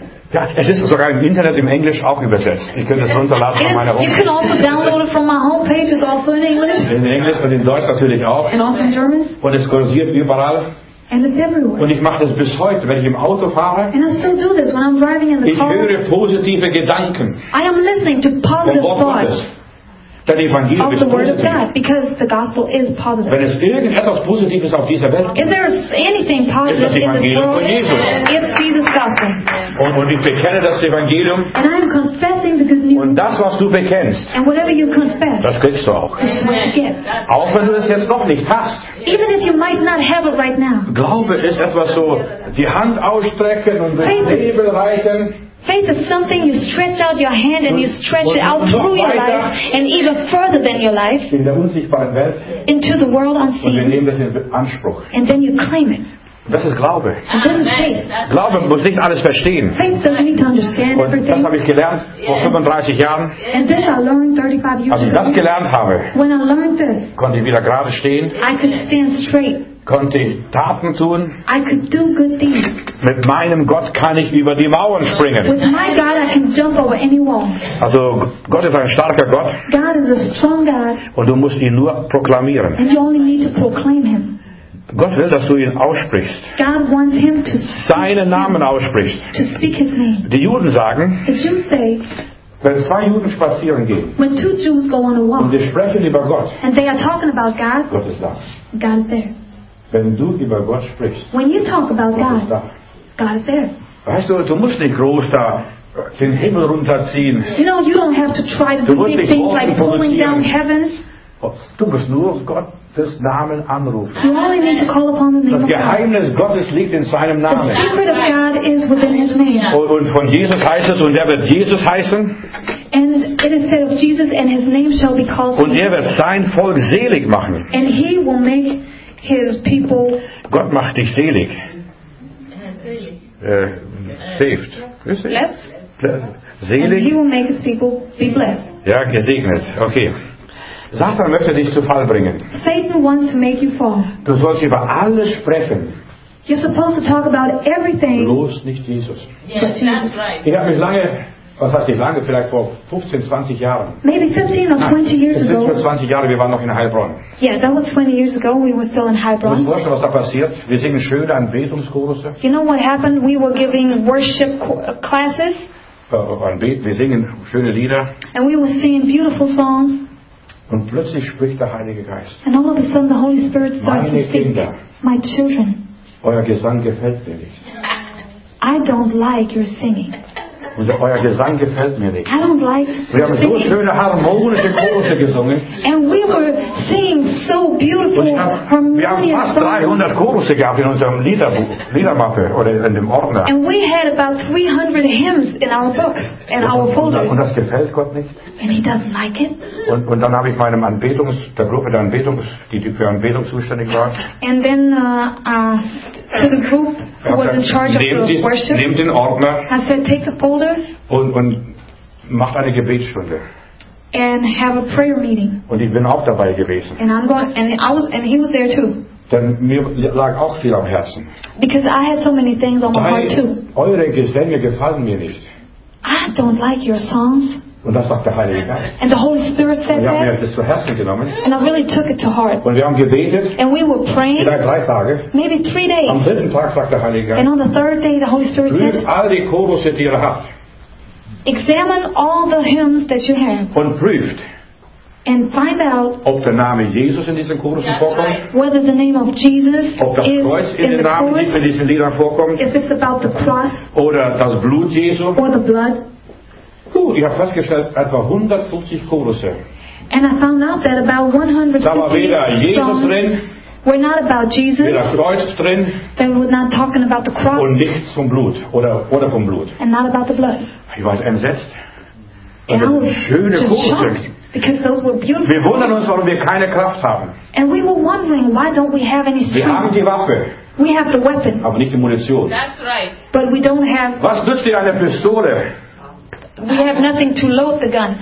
Es ist sogar im Internet im Englisch auch übersetzt. Ich könnte es runterladen von meiner You can Homepage. also download it from my homepage. It's also in English In Englisch und in Deutsch natürlich auch. and also in German. Und es kursiert überall. And it's everywhere. Und ich mache das bis heute, wenn ich im Auto fahre. And I still do this when I'm driving in the Ich car. höre positive Gedanken I am listening to vom positive Wort thoughts Gottes. Denn Evangelium of ist the Word of positiv. God because the gospel is positive. Wenn es irgendetwas Positives auf dieser Welt If gibt, there is anything positive in this Evangelium world, von Jesus. it's Jesus' gospel. und ich bekenne das Evangelium, And I am confessing the good news. und das, was du bekennst, And whatever you confess, das kriegst du auch. this is what you get. Auch wenn du es jetzt noch nicht hast. Even if you might not have it right now. Glaube ist etwas so, die Hand ausstrecken und durch Nebel reichen. Faith is something you stretch out your hand and you stretch it out through your life and even further than your life In der unsichtbaren Welt. into the world Und wir unseen. nehmen das in Anspruch. And then you claim it. Das ist Glaube. And this is faith. Glaube muss nicht alles verstehen. Faith doesn't need to understand Und das everything. habe ich gelernt vor 35 Jahren. And this I learned 35 years Als ich das ago. gelernt habe, When I learned this, konnte ich wieder gerade stehen, I could stand straight. konnte ich Taten tun. I could do good things. Mit meinem Gott kann ich über die Mauern springen. With my God, I can jump over any wall. Also Gott ist ein starker Gott God is a strong God, und du musst ihn nur proklamieren. and you only need to proclaim Him. Gott will, dass du ihn aussprichst, God wants Him to seinen Namen aussprichst. speak His name. Die Juden sagen, The Jews say, wenn 2 Juden spazieren gehen when 2 Jews go on a und walk, sie sprechen über Gott, and they are talking about God, Gott ist da. God is there. Wenn du über Gott sprichst, When you talk about Gott ist God, da. God is there. Weißt du, du musst nicht groß da den Himmel runterziehen. You know, you don't have to try to Du do musst big nicht things like Wolken pulling down produzieren. heavens. Du musst nur Gottes Namen anrufen. You only need to call upon the name Das of God. Geheimnis Gottes liegt in seinem The Namen. secret of God is within His name. Und von Jesus heißt es, und er wird Jesus heißen, And it is said of Jesus, and His name shall be called und Jesus. er wird sein Volk selig machen. And He will make His people Gott macht dich selig. Saved. Wisst ihr? blessed. And He Selig? will make His people be blessed. Ja, gesegnet. Okay. Satan möchte dich zu Fall bringen. Satan wants to make you fall. Du sollst über alles sprechen, You're supposed to talk about everything bloß nicht Jesus. but Jesus. Ich habe mich lange, was heißt nicht lange, vielleicht vor 15, 20 Jahren. Maybe 15 or 20 years Es sind schon ago. 20 Jahre, wir waren noch in Heilbronn. Yeah, that was 20 years ago. We were still in Du musst dir Heilbronn. vorstellen, was da passiert. Wir singen schöne Anbetungschorus. You know what happened? We were giving worship classes, Wir singen schöne Lieder. and we were singing beautiful songs. Und plötzlich spricht der Heilige Geist. And all of a sudden, the Holy Spirit starts to Meine speak. Kinder, My children, euer Gesang gefällt mir nicht. I don't like your singing. Und euer Gesang gefällt mir nicht. I don't like Wir haben so singing. schöne harmonische Chorusse gesungen. And we were singing so beautiful, Und wir haben harmonious fast songs. 300 Chorusse gehabt in unserem Liedermappe oder in dem Ordner. And we had about 300 hymns in our books and our folders. Und das gefällt Gott nicht. And he doesn't like it. Und dann habe ich meinem der Gruppe der die für Anbetung zuständig war, And then to the group who was in charge of the worship, nehmt den Ordner I said, take the folder und macht eine Gebetsstunde. and have a prayer meeting. Und ich bin auch dabei gewesen. And I'm going, and he was there too. Denn mir lag auch viel am Herzen. Because I had so many things on my heart too. Eure Gesänge gefallen mir nicht. I don't like your songs. Und das sagt der Heilige Geist. And the Holy Spirit Und said ich habe mir that. das zu Herzen genommen. And I really took it to heart. Und wir haben gebetet, And we were praying vielleicht 3 Tage. maybe 3 Am days. 3. Tag sagt der Heilige And Geist, on the 3rd day, the Holy Spirit prüft said, all die Chorusse, die ihr habt. examine all the hymns that you have Und prüft, and find out ob der Name Jesus in diesen Chorussen vorkommt. whether the name of Jesus Ob das is Kreuz in in den the Namen nicht in chorus, diesen Liedern vorkommt. if it's about the cross Oder das Blut Jesu. or the blood. Ich habe festgestellt, etwa 150 Chorusse. And I found out that about Da war 150 weder Jesus songs drin, were not about Jesus. weder Kreuz drin They were not talking about the cross und nichts vom Blut oder vom Blut. and not about the blood. Ich war entsetzt. And I Also was schöne just Chorusse. shocked because those were beautiful. Wir wundern uns, warum wir keine Kraft haben. And we were wondering, why don't we have any Wir haben strength? die Waffe, We have the weapon, aber nicht die Munition. That's right. but we don't have. Was nützt dir eine Pistole? We have nothing to load the gun.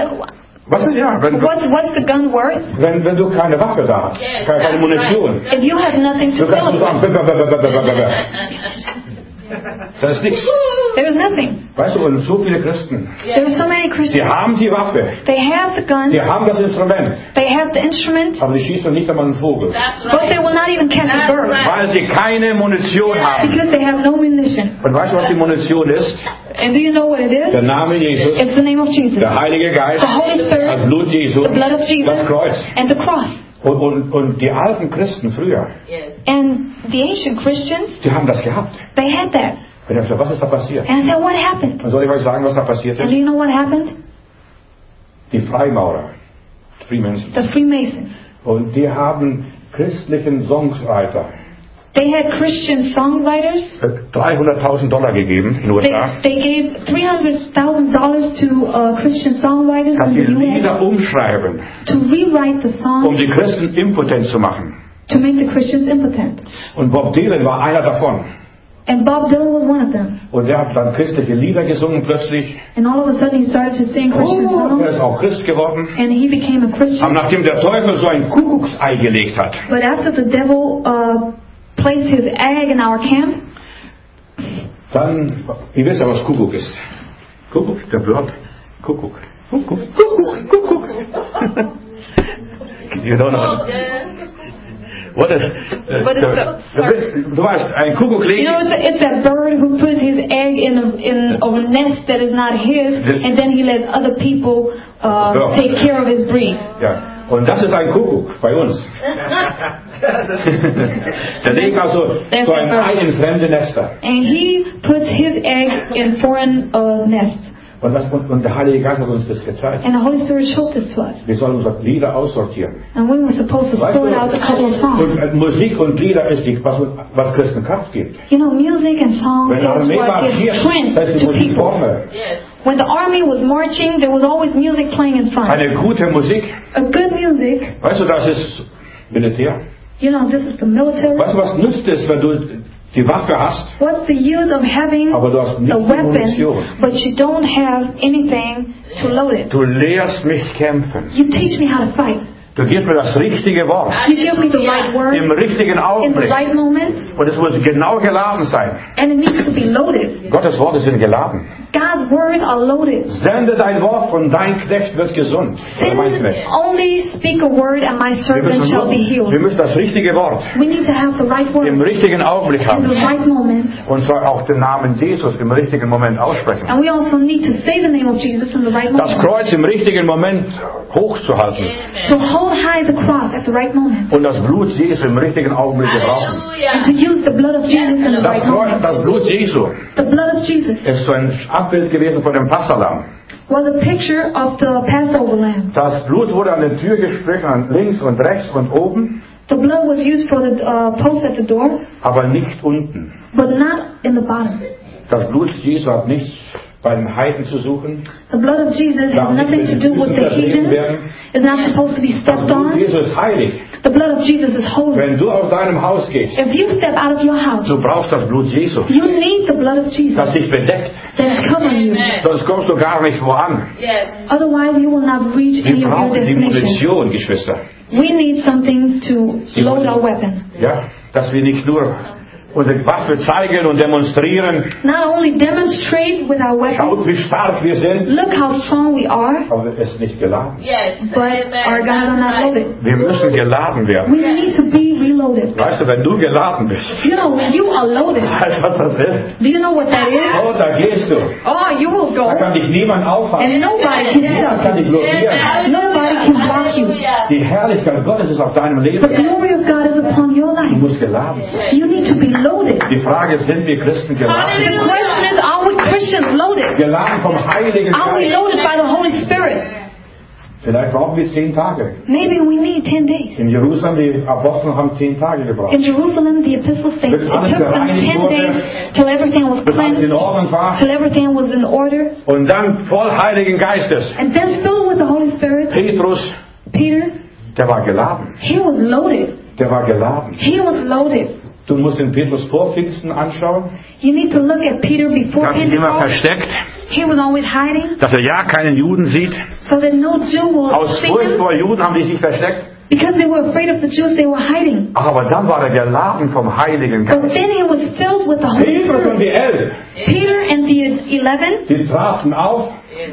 Was ist What's the gun worth? wenn du keine Waffe da hast, Yes, keine that's Munition? If you have nothing to Du kannst fill nur it sagen, with, da ist nichts. there's nothing. Weißt du, und so viele Christen, There are so many die Christians. haben die Waffe, They have the gun, die haben das Instrument, they have the instrument, aber die schießen nicht einmal einen Vogel, That's but they right. will not even catch a That's bird right. weil sie keine Munition haben. because they have no munition. Und weißt du, was die Munition ist? And do you know what it Der is? Name Jesus, It's the name of Jesus, der Heilige Geist, the Holy das Spirit, Blut Jesu, the blood of das Jesus, Kreuz. and the cross. Und die alten Christen früher, Yes. And the ancient Christians, die haben das gehabt. they had that. Und ich dachte, was ist da passiert? And I said, what happened? Und soll ich euch sagen, was da passiert And do ist? you know what happened? Die Freimaurer, Freemason, The Freemasons. und die haben christlichen Songwriter They had Christian songwriters. $300.000 gegeben in den USA, They gave $300,000 to Christian songwriters dass in sie the Lieder US umschreiben, to rewrite the um die songs Christen impotent zu machen. to make the Christians impotent. Und Bob Dylan war einer davon. And Bob Dylan was one of them. Und er hat dann christliche Lieder gesungen plötzlich. And all of a sudden he started to sing Christian Er ist songs. auch Christ geworden. And he became a Aber Christian. nachdem der Teufel so ein Kuckucksei gelegt hat, But after the devil placed his egg in our camp, dann, ihr wisst ja, was Kuckuck ist. Kuckuck, der Bird. Kuckuck. Kuckuck, Kuckuck, Kuckuck. You don't know. What is, What is du weißt, ein Kuckuck you legt, know, it's that bird who puts his egg in a nest that is not his, and then he lets other people take care of his breed. ja, und das ist ein Kuckuck bei uns. Der legt also so ein Ei in fremde Nester. And he puts his egg in foreign nests. Und der Heilige Geist hat uns das gezeigt. And the Holy Spirit showed this to us. Wir sollen unsere Lieder aussortieren. And we were supposed to Weißt sort out a couple of songs. und Musik und Lieder ist was Christen Kraft gibt. You know, music and song Wenn is eine Armee what gives marschiert, strength da ist die to Musik people. vorne. Yes. When the army was marching, there was always music playing in front. Eine gute Musik, A good music, weißt du, das ist Militär. you know, this is the military. Weißt du, was nützt es, wenn du die Waffe hast, What's the use of having aber du hast nicht a die weapon, Munition? but you don't have anything to load it? Du lehrst mich kämpfen. You teach me how to fight. Du gibst mir das richtige Wort You give me the right word im richtigen in the Augenblick. right moment, Und es muss genau geladen sein. and it needs to be loaded. Gottes Worte sind geladen. God's words are loaded. Sende dein Wort und dein Knecht wird gesund. Oder mein Send Knecht. only speak a word, and my servant shall be healed. wir müssen das richtige Wort We need to have the right word im richtigen Augenblick in the haben. right moment. Und zwar auch den Namen Jesus im richtigen Moment aussprechen. And we also need to say the name of Jesus in the right Das moment. Kreuz im richtigen Moment hochzuhalten. To hold hold high the cross at the right moment. Und das Blut Jesu im richtigen Augenblick gebrauchen. And to use the blood of Jesus in the right moment. Das Blut Jesu The blood of Jesus ist so ein Abbild gewesen von dem Passahlamm. was a picture of the Passover lamb. Das Blut wurde an der Tür gestrichen, an links und rechts und oben, The blood was used for the post at the door, aber nicht unten. but not in the bottom. Das Blut Jesu hat nichts bei den Heiden zu suchen. The blood of Jesus has Darf nicht nothing mit to den do with Füßen the vertreten heathens. werden. It's not supposed to be Das stepped Blut on. Jesu ist heilig. The blood of Jesus is holy. Wenn du aus deinem Haus gehst, If you step out of your house, du brauchst das Blut Jesu, you need the blood of Jesus das dich bedeckt. that's covering you. Sonst kommst du gar nicht wo an. Otherwise, you will not reach any Wir of your brauchen die destination. Munition, Geschwister. We need something to load our weapon. Ja, dass wir nicht nur unsere Waffe zeigen und demonstrieren. Not only demonstrate with our weapons, Schaut, wie stark wir sind. look how strong we are, Aber es ist nicht geladen. but our guns are not loaded. Wir müssen geladen werden. We need to be reloaded. Weißt du, wenn du geladen bist, You know, when you are loaded, weißt du, was das ist? do you know what that is? Oh, da gehst du. Oh, you will go, Da kann dich niemand aufhalten. and nobody can Da stop kann dich you. blockieren. Nobody can block you. Die Herrlichkeit Gottes ist auf deinem The Leben. glory of God is upon your Du life. musst geladen sein. You need to be loaded. Die Frage ist, sind wir Christen The geladen? question is, are we Christians loaded? Geladen vom Heiligen Are we Geist. loaded by the Holy Spirit? Vielleicht brauchen wir 10 Tage. Maybe we need 10 days. In Jerusalem, die Apostel haben 10 Tage gebraucht. In Jerusalem, the epistles say it Bis alles took them gereinigt 10 wurde, days till everything was bis alles in cleansed, Ordnung war. till everything was in order, Und dann voll Heiligen Geistes. and then filled with the Holy Spirit. Petrus, Peter, der war geladen. he was loaded. Der war geladen. He was loaded. Du musst den Petrus vor Pfingsten anschauen. You need to look at Peter Der before hat sich immer Pentecost. versteckt, He was always hiding dass er ja keinen Juden sieht. so that no Jew will Aus see Furcht him. vor Juden haben die sich versteckt. Because they were afraid of the Jews, they were hiding. Aber dann war er geladen vom Heiligen But Geist. then he was filled with the Holy Petrus und die Spirit. 11, Peter and the 11, die traten auf,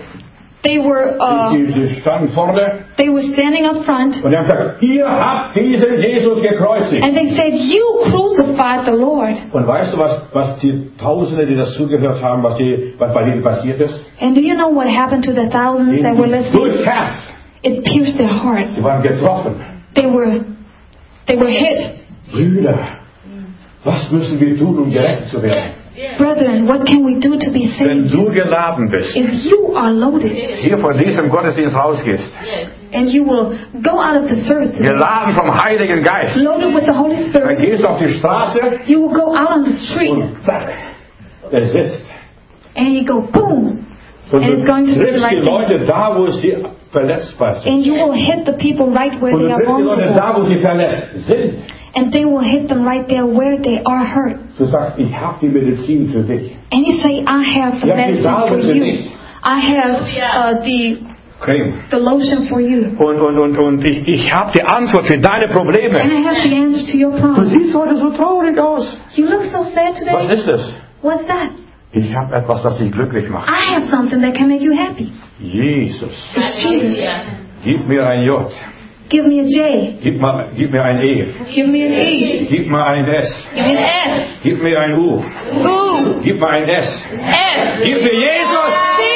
they were die standen vorne they were standing up front, und die haben gesagt, ihr habt diesen Jesus gekreuzigt. and they said, "You crucified the Lord." Und weißt du, was die Tausende, die das zugehört haben, was bei denen passiert ist? And do you know what happened to the thousands that were listening? Durchs Herz. It pierced their heart. Die waren getroffen. They were hit. Brüder, was müssen wir tun, um gerecht zu werden? Brethren, what can we do to be Wenn saved? du geladen bist, If you are loaded hier von diesem Gottesdienst rausgehst, and you will go out of the service today, geladen vom Heiligen Geist, loaded with the Holy dann Spirit, gehst du auf die Straße you will go out on the street und zack, er sitzt. and you go boom, Und And it's going du to be triffst like die Leute da, wo sie verletzbar sind. and you will hit the people right where Und they du are triffst die Leute vulnerable, da, wo sie verletzt sind. and they will hit them right there where they are hurt. Du sagst, ich habe die Medizin für dich. And you say, "I have the Ja, die medicine Salbe for für you. dich. I have Creme. the lotion for you, Und ich habe die Antwort für deine Probleme. and I have the answer to your Du problem." siehst heute so traurig aus. You look so sad Was today. ist das? What's that? Ich habe etwas, das dich glücklich macht. I have something that can make you happy. Jesus, It's Jesus. gib mir ein J. Give me a J. Gib mir ein E. Give me an E. Gib mir ein S. Give me an S. Gib mir ein U. Ooh. Gib mir ein S. S. Gib mir Jesus.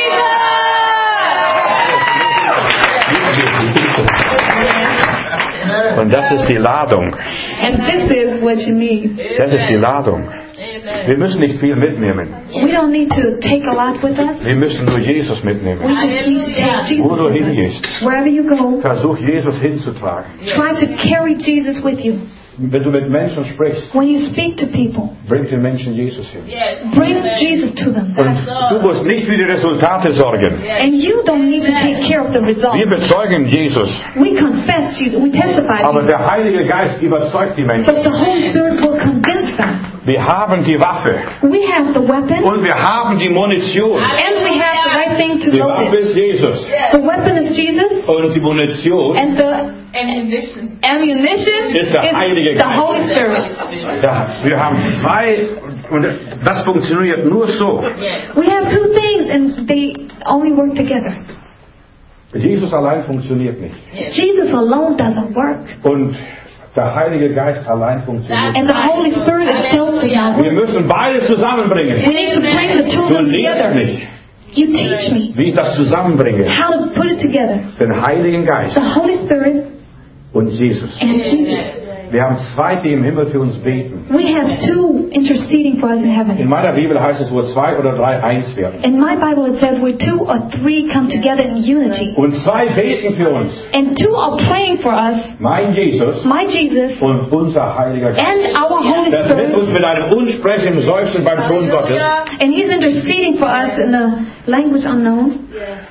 Und das ist die Ladung. And this is what you need. Das ist die Ladung. Wir müssen nicht viel mitnehmen. We don't need to take a lot with us. Wir müssen nur Jesus We mitnehmen. just need to take Wo Jesus du with us. hingehst, Wherever you go, versuch Jesus hinzutragen. try to carry Jesus with you. Wenn du mit Menschen sprichst, When you speak to people, bring den Menschen Jesus hin. bring Jesus to them. Und du musst nicht für die Resultate sorgen. And you don't need to take care of the Wir results. bezeugen Jesus, We confess Jesus. We testify aber Jesus. der Heilige Geist überzeugt die Menschen. But the Holy Spirit will convince them. Wir haben die Waffe We have the weapon, und wir haben die Munition. and we have the right thing to Die load Waffe it. ist Jesus The weapon is Jesus, und die Munition, and the ammunition Ist der Heilige is the Geist. Holy Spirit. wir haben zwei und das funktioniert nur so. We have two things, and they only work together. Jesus allein funktioniert nicht. Jesus alone doesn't work, Und der Heilige Geist allein funktioniert nicht. and the Holy Spirit itself does not Wir work. müssen beides zusammenbringen. We need to bring the two of Du them lehrst together. mich, You teach me wie ich das zusammenbringe. how to put it together. Den Heiligen Geist The Holy Spirit und Jesus. and Jesus. Wir haben zwei, die im Himmel für uns beten. We have two interceding for us in heaven. In meiner Bibel heißt es, wo 2 oder 3 eins werden. In my Bible it says where 2 or 3 come together in unity. Und 2 beten für uns. And 2 are praying for us, Mein Jesus my Jesus und unser Heiliger Geist. and our Holy Das wird uns Spirit. mit einem unsprechlichen Seufzen beim Thron Gottes. And He's interceding for us in a language unknown.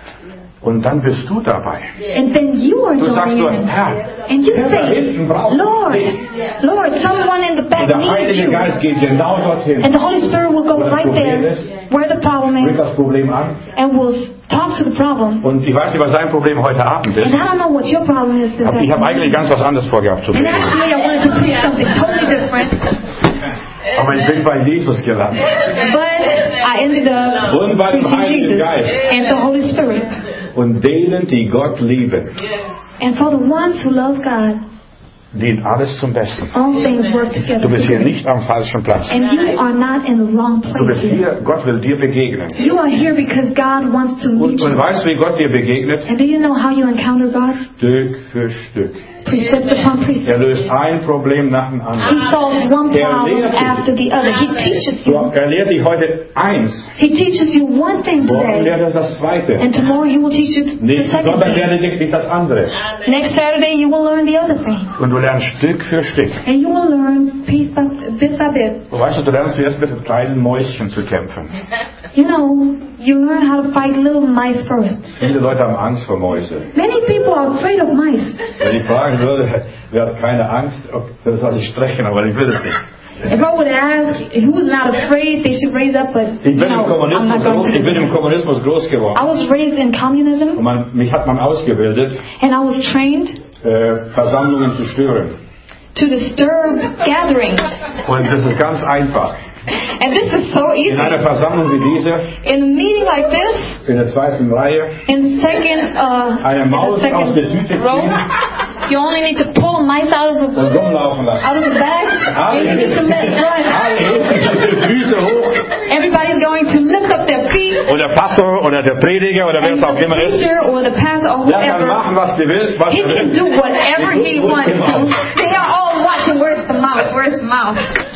Und dann bist du dabei. And then you are Du sagst joining nur, in. Herr, And you der da say, hinten braucht Lord, dich. Lord, someone in the Und back der needs Heilige you. Geist geht genau dorthin. And the Holy Spirit will go right there where the problem Bringt is das Problem an. and will talk to the problem. Und ich weiß nicht, was sein Problem heute Abend ist. And I don't know what your problem is this Aber ich habe afternoon. eigentlich ganz was anderes vorgehabt zu And beten. actually I wanted to preach something totally different. Aber ich bin bei Jesus gelandet. But I ended up Und bei dem preaching Heiligen Jesus Geist. and the Holy Spirit. Und denen, die Gott lieben, And for the ones who love God, dient alles zum Besten. all things work together. Du bist hier together. nicht am falschen Platz. And you are not in the wrong Du place bist here. hier, Gott will dir begegnen. You are here because God wants to meet Und you. weißt du, wie Gott dir begegnet? And do you know how you encounter God? Stück für Stück. Precept upon precept. Er löst ein Problem nach dem He anderen. solves one problem after the other. He teaches you. Er lehrt dich heute eins. He teaches you one thing Morgen today. lehrt er das zweite. And tomorrow He will teach you the Nächsten second Sonntag thing. lehrt er dich das andere. Next Saturday you will learn the other thing. Und du lernst Stück für Stück. And you will learn piece by bit by bit. Und weißt du, du lernst zuerst mit einem kleinen Mäuschen zu kämpfen. You know, you learn how to fight little mice first. Viele Leute haben Angst vor Mäuse. Many people are afraid of mice. Wenn ich fragen würde, wer hat keine Angst, das soll ich strechen, aber ich will es nicht. If I would ask who's not afraid, they should raise up, but Ich bin, no, I'm not going ich bin to. im Kommunismus groß geworden. I was raised in communism, Und mich hat man ausgebildet, and I was trained Versammlungen zu stören. to disturb gatherings. Und das ist ganz einfach. And this is so In easy. einer Versammlung wie diese, In a meeting like this, in der zweiten Reihe, in the second, eine Maus aus der Tüte row, ziehen you only need to pull a mice out of und rumlaufen lassen. the bag, and you need to let it run. Alle heben die Füße hoch. Everybody's going to lift up their feet, Und der Pastor oder der Prediger oder wer and es auch the immer ist, preacher or the pastor or der kann whoever, machen, was er will. Was he er can will. do whatever he wants to. They are all watching. Where's the mouse? Where's the mouse?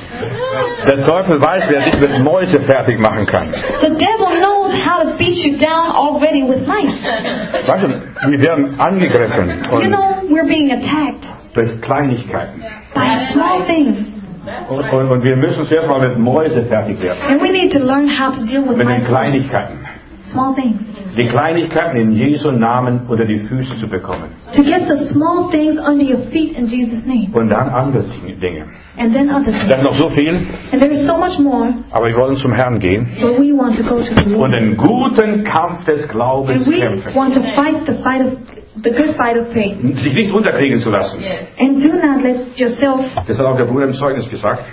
Der Teufel weiß, wer dich mit Mäuse fertig machen kann. The devil knows how to beat you down already with mice. Weißt du, wir werden angegriffen You und know, we're being attacked durch Kleinigkeiten. by small things. Und wir müssen zuerst mal mit Mäuse fertig werden. And we need to learn how to deal with Mit den mice. Kleinigkeiten. Small things. Die Kleinigkeiten in Jesu Namen unter die Füße zu bekommen. To get the small things under your feet in Jesus' name. Und dann andere Dinge. And then other things. Das ist noch so viel, And there is so much more, aber wir wollen zum Herrn gehen but we want to go to the und Lord. den guten Kampf des Glaubens And we kämpfen. want to fight the good fight of faith. Sich nicht unterkriegen zu lassen. And do not let yourself, Das hat auch der Bruder im Zeugnis gesagt.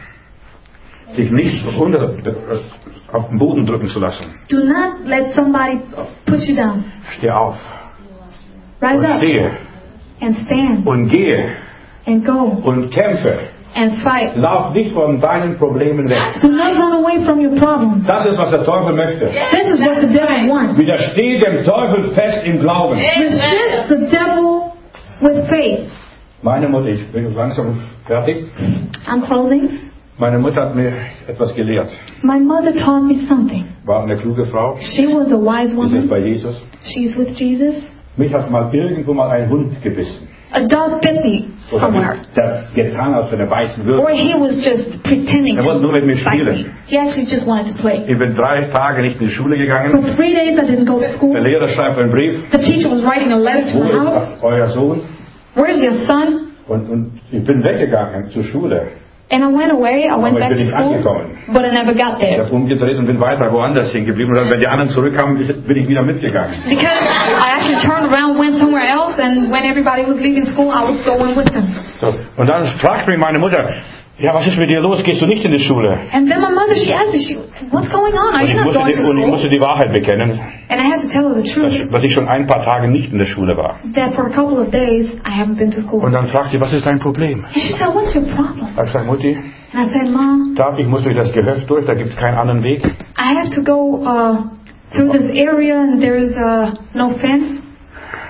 Sich nicht auf den Boden drücken zu lassen. do not let somebody put you down. Steh auf Rise und up stehe and stand und gehe and go und kämpfe. and fight. Lauf nicht von deinen Problemen weg. Do not run away from your problems. Das ist, was der Teufel möchte. This is what the devil wants. Widersteh dem Teufel fest im Glauben. Resist the devil with faith. Meine Mutter, ich bin langsam fertig. I'm closing. Meine Mutter hat mir etwas gelehrt. My mother taught me something. War eine kluge Frau. She was a wise Sie ist woman. bei Jesus. She's with Jesus. Mich hat mal irgendwo mal ein Hund gebissen. A dog bit me Oder somewhere. der getan, als wenn er beißen Or würde. he was just pretending Er wollte nur mit mir to bite me. spielen. He actually just wanted to play. Ich bin 3 Tage nicht in die Schule For gegangen. 3 days I didn't go to Der school. Lehrer schreibt einen Brief. The teacher was writing a letter to Wo my house. ist euer Sohn? Where's your son? Und ich bin weggegangen zur Schule. And I went away. I went Aber ich back bin to nicht school. angekommen. But I never got Ich there. habe umgedreht und bin weiter woanders hingeblieben. Und dann, wenn die anderen zurückkamen, bin ich wieder mitgegangen. Because I actually turned around, went somewhere else, and when everybody was leaving school, I was going with them. So. Und dann fragt mich meine Mutter, ja, was ist mit dir los? Gehst du nicht in die Schule? And then my mother, she asked me, what's going on? Are Und you ich not going to musste school? die Wahrheit bekennen, And I had to tell her the truth, dass ich schon ein paar Tage nicht in der Schule war. that for a couple of days, I haven't been to school. Und dann fragt sie, was ist dein Problem? And she said, what's your problem? Da habe ich gesagt, Mutti, And I said, Mom, ich muss durch das Gehöft durch, da gibt es keinen anderen Weg. I have to go through this area and there's no fence.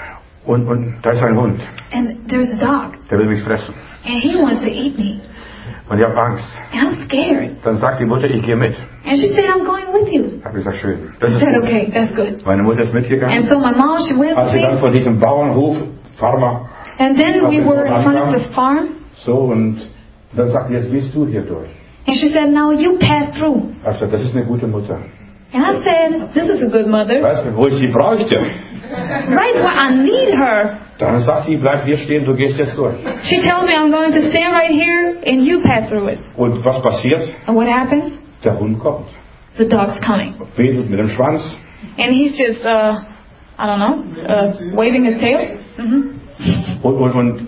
Und da ist ein Hund. And there's a dog. Der will mich fressen. And he wants to eat me. Und ich habe Angst. And I'm scared. Dann sagt die Mutter, ich gehe mit. And she said, I'm going with you. Ich habe gesagt, schön. Das I ist said, gut. okay, that's good. Meine Mutter ist mitgegangen. And so my mom, she went Als with sie dann me. von diesem Bauernhof, Farmer, And then we were in front of this farm. so, und dann sagt sie, jetzt gehst du hier durch. And she said, now you pass through. Also, das ist eine gute Mutter. And I said, this is a good mother. Weißt du, wo ich sie bräuchte? Right where I need her. Dann sagt sie, bleib hier stehen, du gehst jetzt durch. She tells me I'm going to stand right here and you pass through it. Und was passiert? And what happens? Der Hund kommt. The dog's coming. Wedelt mit dem Schwanz. And he's just, I don't know, waving his tail. Mm-hmm. Und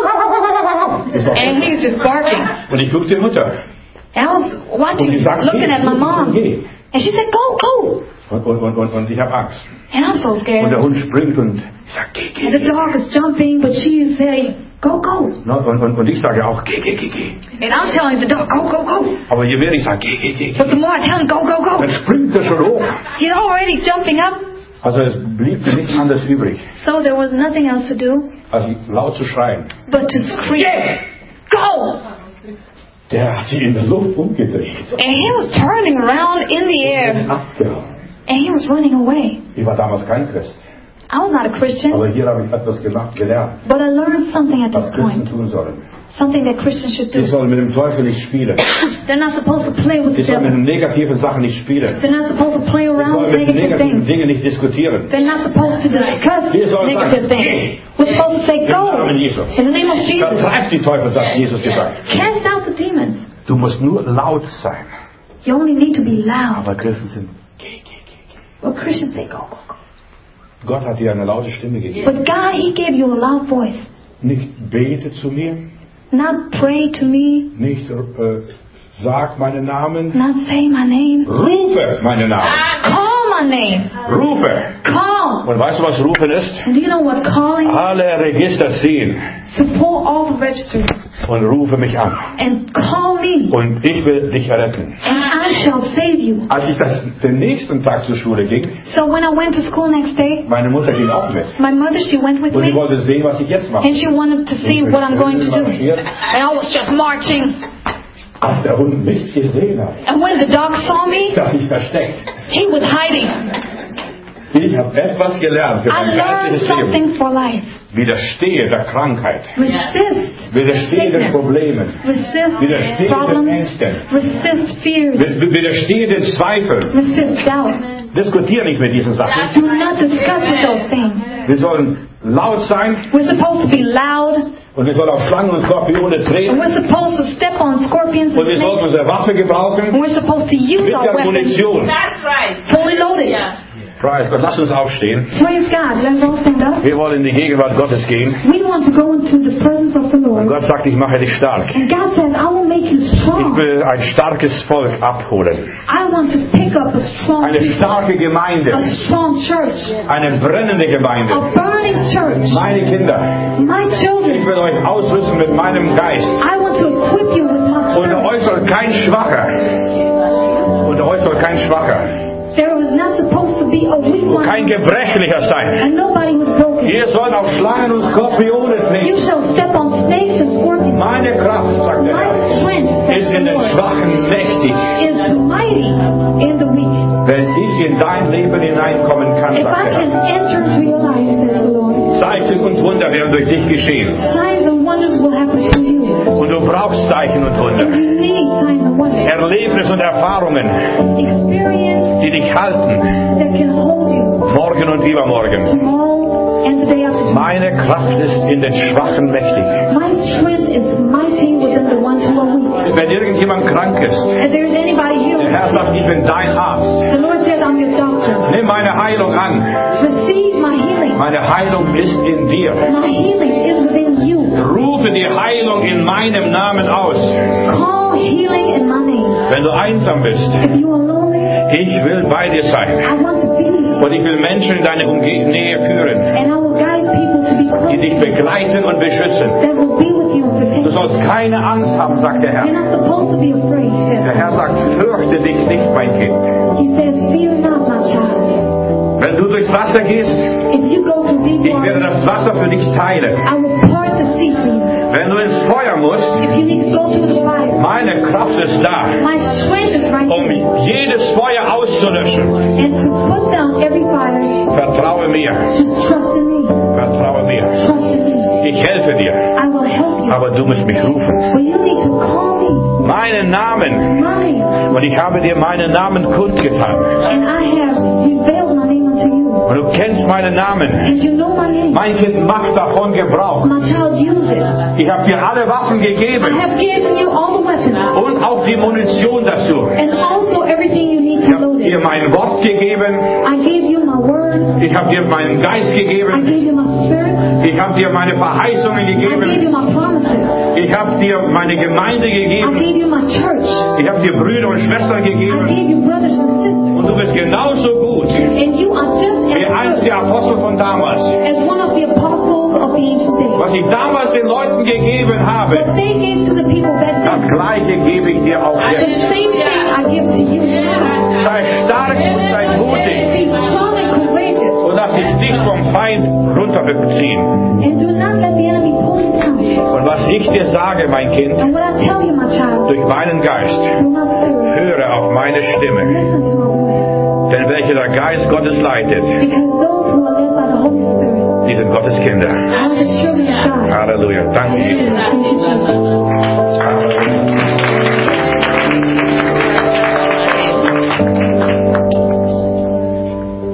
And he's just barking. und ich gucke die Mutter. And I was watching, Und die sagt, looking at my mom. geh. And she said, go, go. Und ich habe Angst. And I'm so Und der scared. Hund springt und ich sage, geh. And the dog is jumping, but she is saying, go, go. Und ich sage auch, geh. And I'm telling the dog, go, go, go. Aber je mehr ich sage, geh. But the more I tell him, go, go, go, Dann springt er schon hoch. he's already jumping up. Also es blieb mir nichts anderes übrig, So there was nothing else to do als laut zu schreien. but to scream, go. Der hat sich in der Luft umgedreht. And he was turning around in the air. Abgehauen. And he was running away. Ich war damals kein Christ. I was not a Christian, Aber hier habe ich etwas gelernt, but I learned something at was this Christen point. tun sollen. Something that Christians should Die do. sollen mit dem Teufel nicht spielen. They're not supposed to play with Die the sollen mit devil. den negativen Sachen nicht spielen. They're not supposed to play Die around sollen with mit den negative negativen things. Dingen nicht diskutieren. They're not supposed to discuss Wir sollen negative sagen, things. We're supposed to say, Im go. Namen Jesu. In the name of Jesus. Vertreib die Teufel, sagt Jesus gesagt. Cast out the demons. Du musst nur laut sein. You only need to be loud. Aber Christen sind, geh. But Christians say, go, go, go. Gott hat dir eine laute Stimme gegeben. But God, He gave you a loud voice. Nicht bete zu mir, Not pray to me. nicht sag meinen Namen, Not say my name. rufe meinen Namen. Call my name. Rufe. Call. Und weißt du, was rufen ist? And do you know what calling is? Alle Register ziehen To pull all the registers und rufe mich an. and call me. Und ich will dich erretten. And I shall save you. Als ich den nächsten Tag zur Schule ging, So when I went to school next day, meine Mutter ging auch mit. my mother, she went with Und sie me. wollte sehen, was ich jetzt mache. And she wanted to see what I'm going to do. And I was just marching. Als der Hund mich gesehen hat, And when the dog saw me, dass ich versteckt. he was hiding. Ich habe etwas gelernt für I mein learned geistiges Leben. something for life. Widerstehe der Krankheit. Resist Widerstehe den sickness. Problemen. Resist Widerstehe den problems. Ängsten. Resist fears. Widerstehe den Zweifeln. Resist doubts. Diskutiere nicht mit diesen Sachen. Do not discuss with those things. Wir sollen laut sein We're supposed to be loud. und wir sollen auf Schlangen und Skorpione And treten we're supposed to step on scorpions und and wir sollten snakes. unsere Waffe gebrauchen And we're supposed to use mit our der weapons Munition. That's right. fully loaded. Preis Gott, lass uns aufstehen. Praise God. Let's all stand up. Wir wollen in die Gegenwart Gottes gehen. We want to go into the presence of the Und Lord. Gott sagt, ich mache dich stark. And God says, I will make you Ich strong. will ein starkes Volk abholen. I want to pick up a strong Eine people, starke a Gemeinde. strong church, Eine brennende Gemeinde. a burning church. Meine Kinder. My Ich children, will euch ausrüsten mit meinem Geist. I want to equip you with my Unter spirit. euch soll kein Schwacher. Unter euch soll kein Schwacher. There is not supposed to be a weak Und one kein Gebrechlicher sein. and nobody who's broken. Ihr sollt auf Schlangen und Skorpione You treten. shall step on snakes and scorpions. Meine Kraft, sagt der My Herr, strength, says ist the in den Lord, Schwachen mächtig. is mighty in the weak. Wenn ich in dein Leben hineinkommen kann, If sagt I der can Herr. enter into your life, says the Lord, Zeichen und Wunder werden durch dich geschehen. signs and wonders will happen to you. Und du brauchst Zeichen und And Wunder. you need signs and wonders. Erlebnisse und Erfahrungen, Experience die dich halten. that can hold you Morgen und übermorgen. tomorrow and the day after tomorrow. Meine Kraft ist in den Schwachen mächtig. My strength is mighty within the ones who are weak. Wenn irgendjemand krank ist, If there is anybody here, der Herr sagt, ich bin dein Arzt. the Lord says, I'm your doctor. Nimm meine Heilung an. Receive my healing. Meine Heilung ist in dir. My healing is within you. Rufe die Heilung in meinem Namen aus. Call healing in my name. Wenn du einsam bist, If you are lonely, ich will bei dir sein. I want to be with you. Und ich will Menschen in deine Nähe führen, And I will guide people to be die close dich begleiten und beschützen. that will be with you and protect Du you. sollst keine Angst haben, sagt der You're Herr. not supposed to be afraid, he Der says. Herr sagt, fürchte dich nicht, mein Kind. He says, fear not, my child. Wenn du durchs Wasser gehst, If you go through deep Ich werde waters, das Wasser für dich teilen. I will part the sea for you. Wenn du ins Feuer musst, If you need to go through the fire, meine Kraft ist da, my strength is right um there. jedes Feuer auszulöschen. And to put down every fire, Vertraue mir. just trust in me. Vertraue mir. Trust in me. Ich helfe dir. I will help you. Aber du musst mich rufen. But you need to call me. Meinen Namen. Mine. Und ich habe dir meinen Namen kundgetan. And I have revealed my name unto you. Und du kennst meinen Namen. And you know my name. Mein Kind macht davon Gebrauch. My child, use it. Ich habe dir alle Waffen I gegeben. have given you all the weapons. Und auch die Munition dazu. And also everything you need Ich to habe load dir it. mein Wort gegeben. I gave you my word. Ich habe dir meinen Geist I gegeben. gave you my spirit. Ich habe dir meine Verheißungen I gave gegeben. you my promises. Ich habe dir meine Gemeinde I gegeben. gave you my church. Ich habe dir Brüder und Schwestern I gegeben. gave you brothers and sisters. Und du bist genauso gut And you are just wie einst as der good Apostel von damals. as one of the apostles of the ancient days. Was ich damals den Leuten gegeben habe, What they gave to the people back das then, Gleiche gebe ich dir auch the jetzt. same thing I give to you now. Sei stark und sei mutig Be strong and courageous. und lass dich nicht vom Feind runterziehen. And do not let the enemy pull you down. Und was ich dir sage, mein Kind, And what I tell you, my child, durch meinen Geist, do not fear. höre auf meine Stimme. Listen to my voice. Denn welche der Geist Gottes leitet, Because those who are led by the Holy Spirit die sind Gottes Kinder. are the children of God. Halleluja. Danke, Jesus. Thank you, Jesus.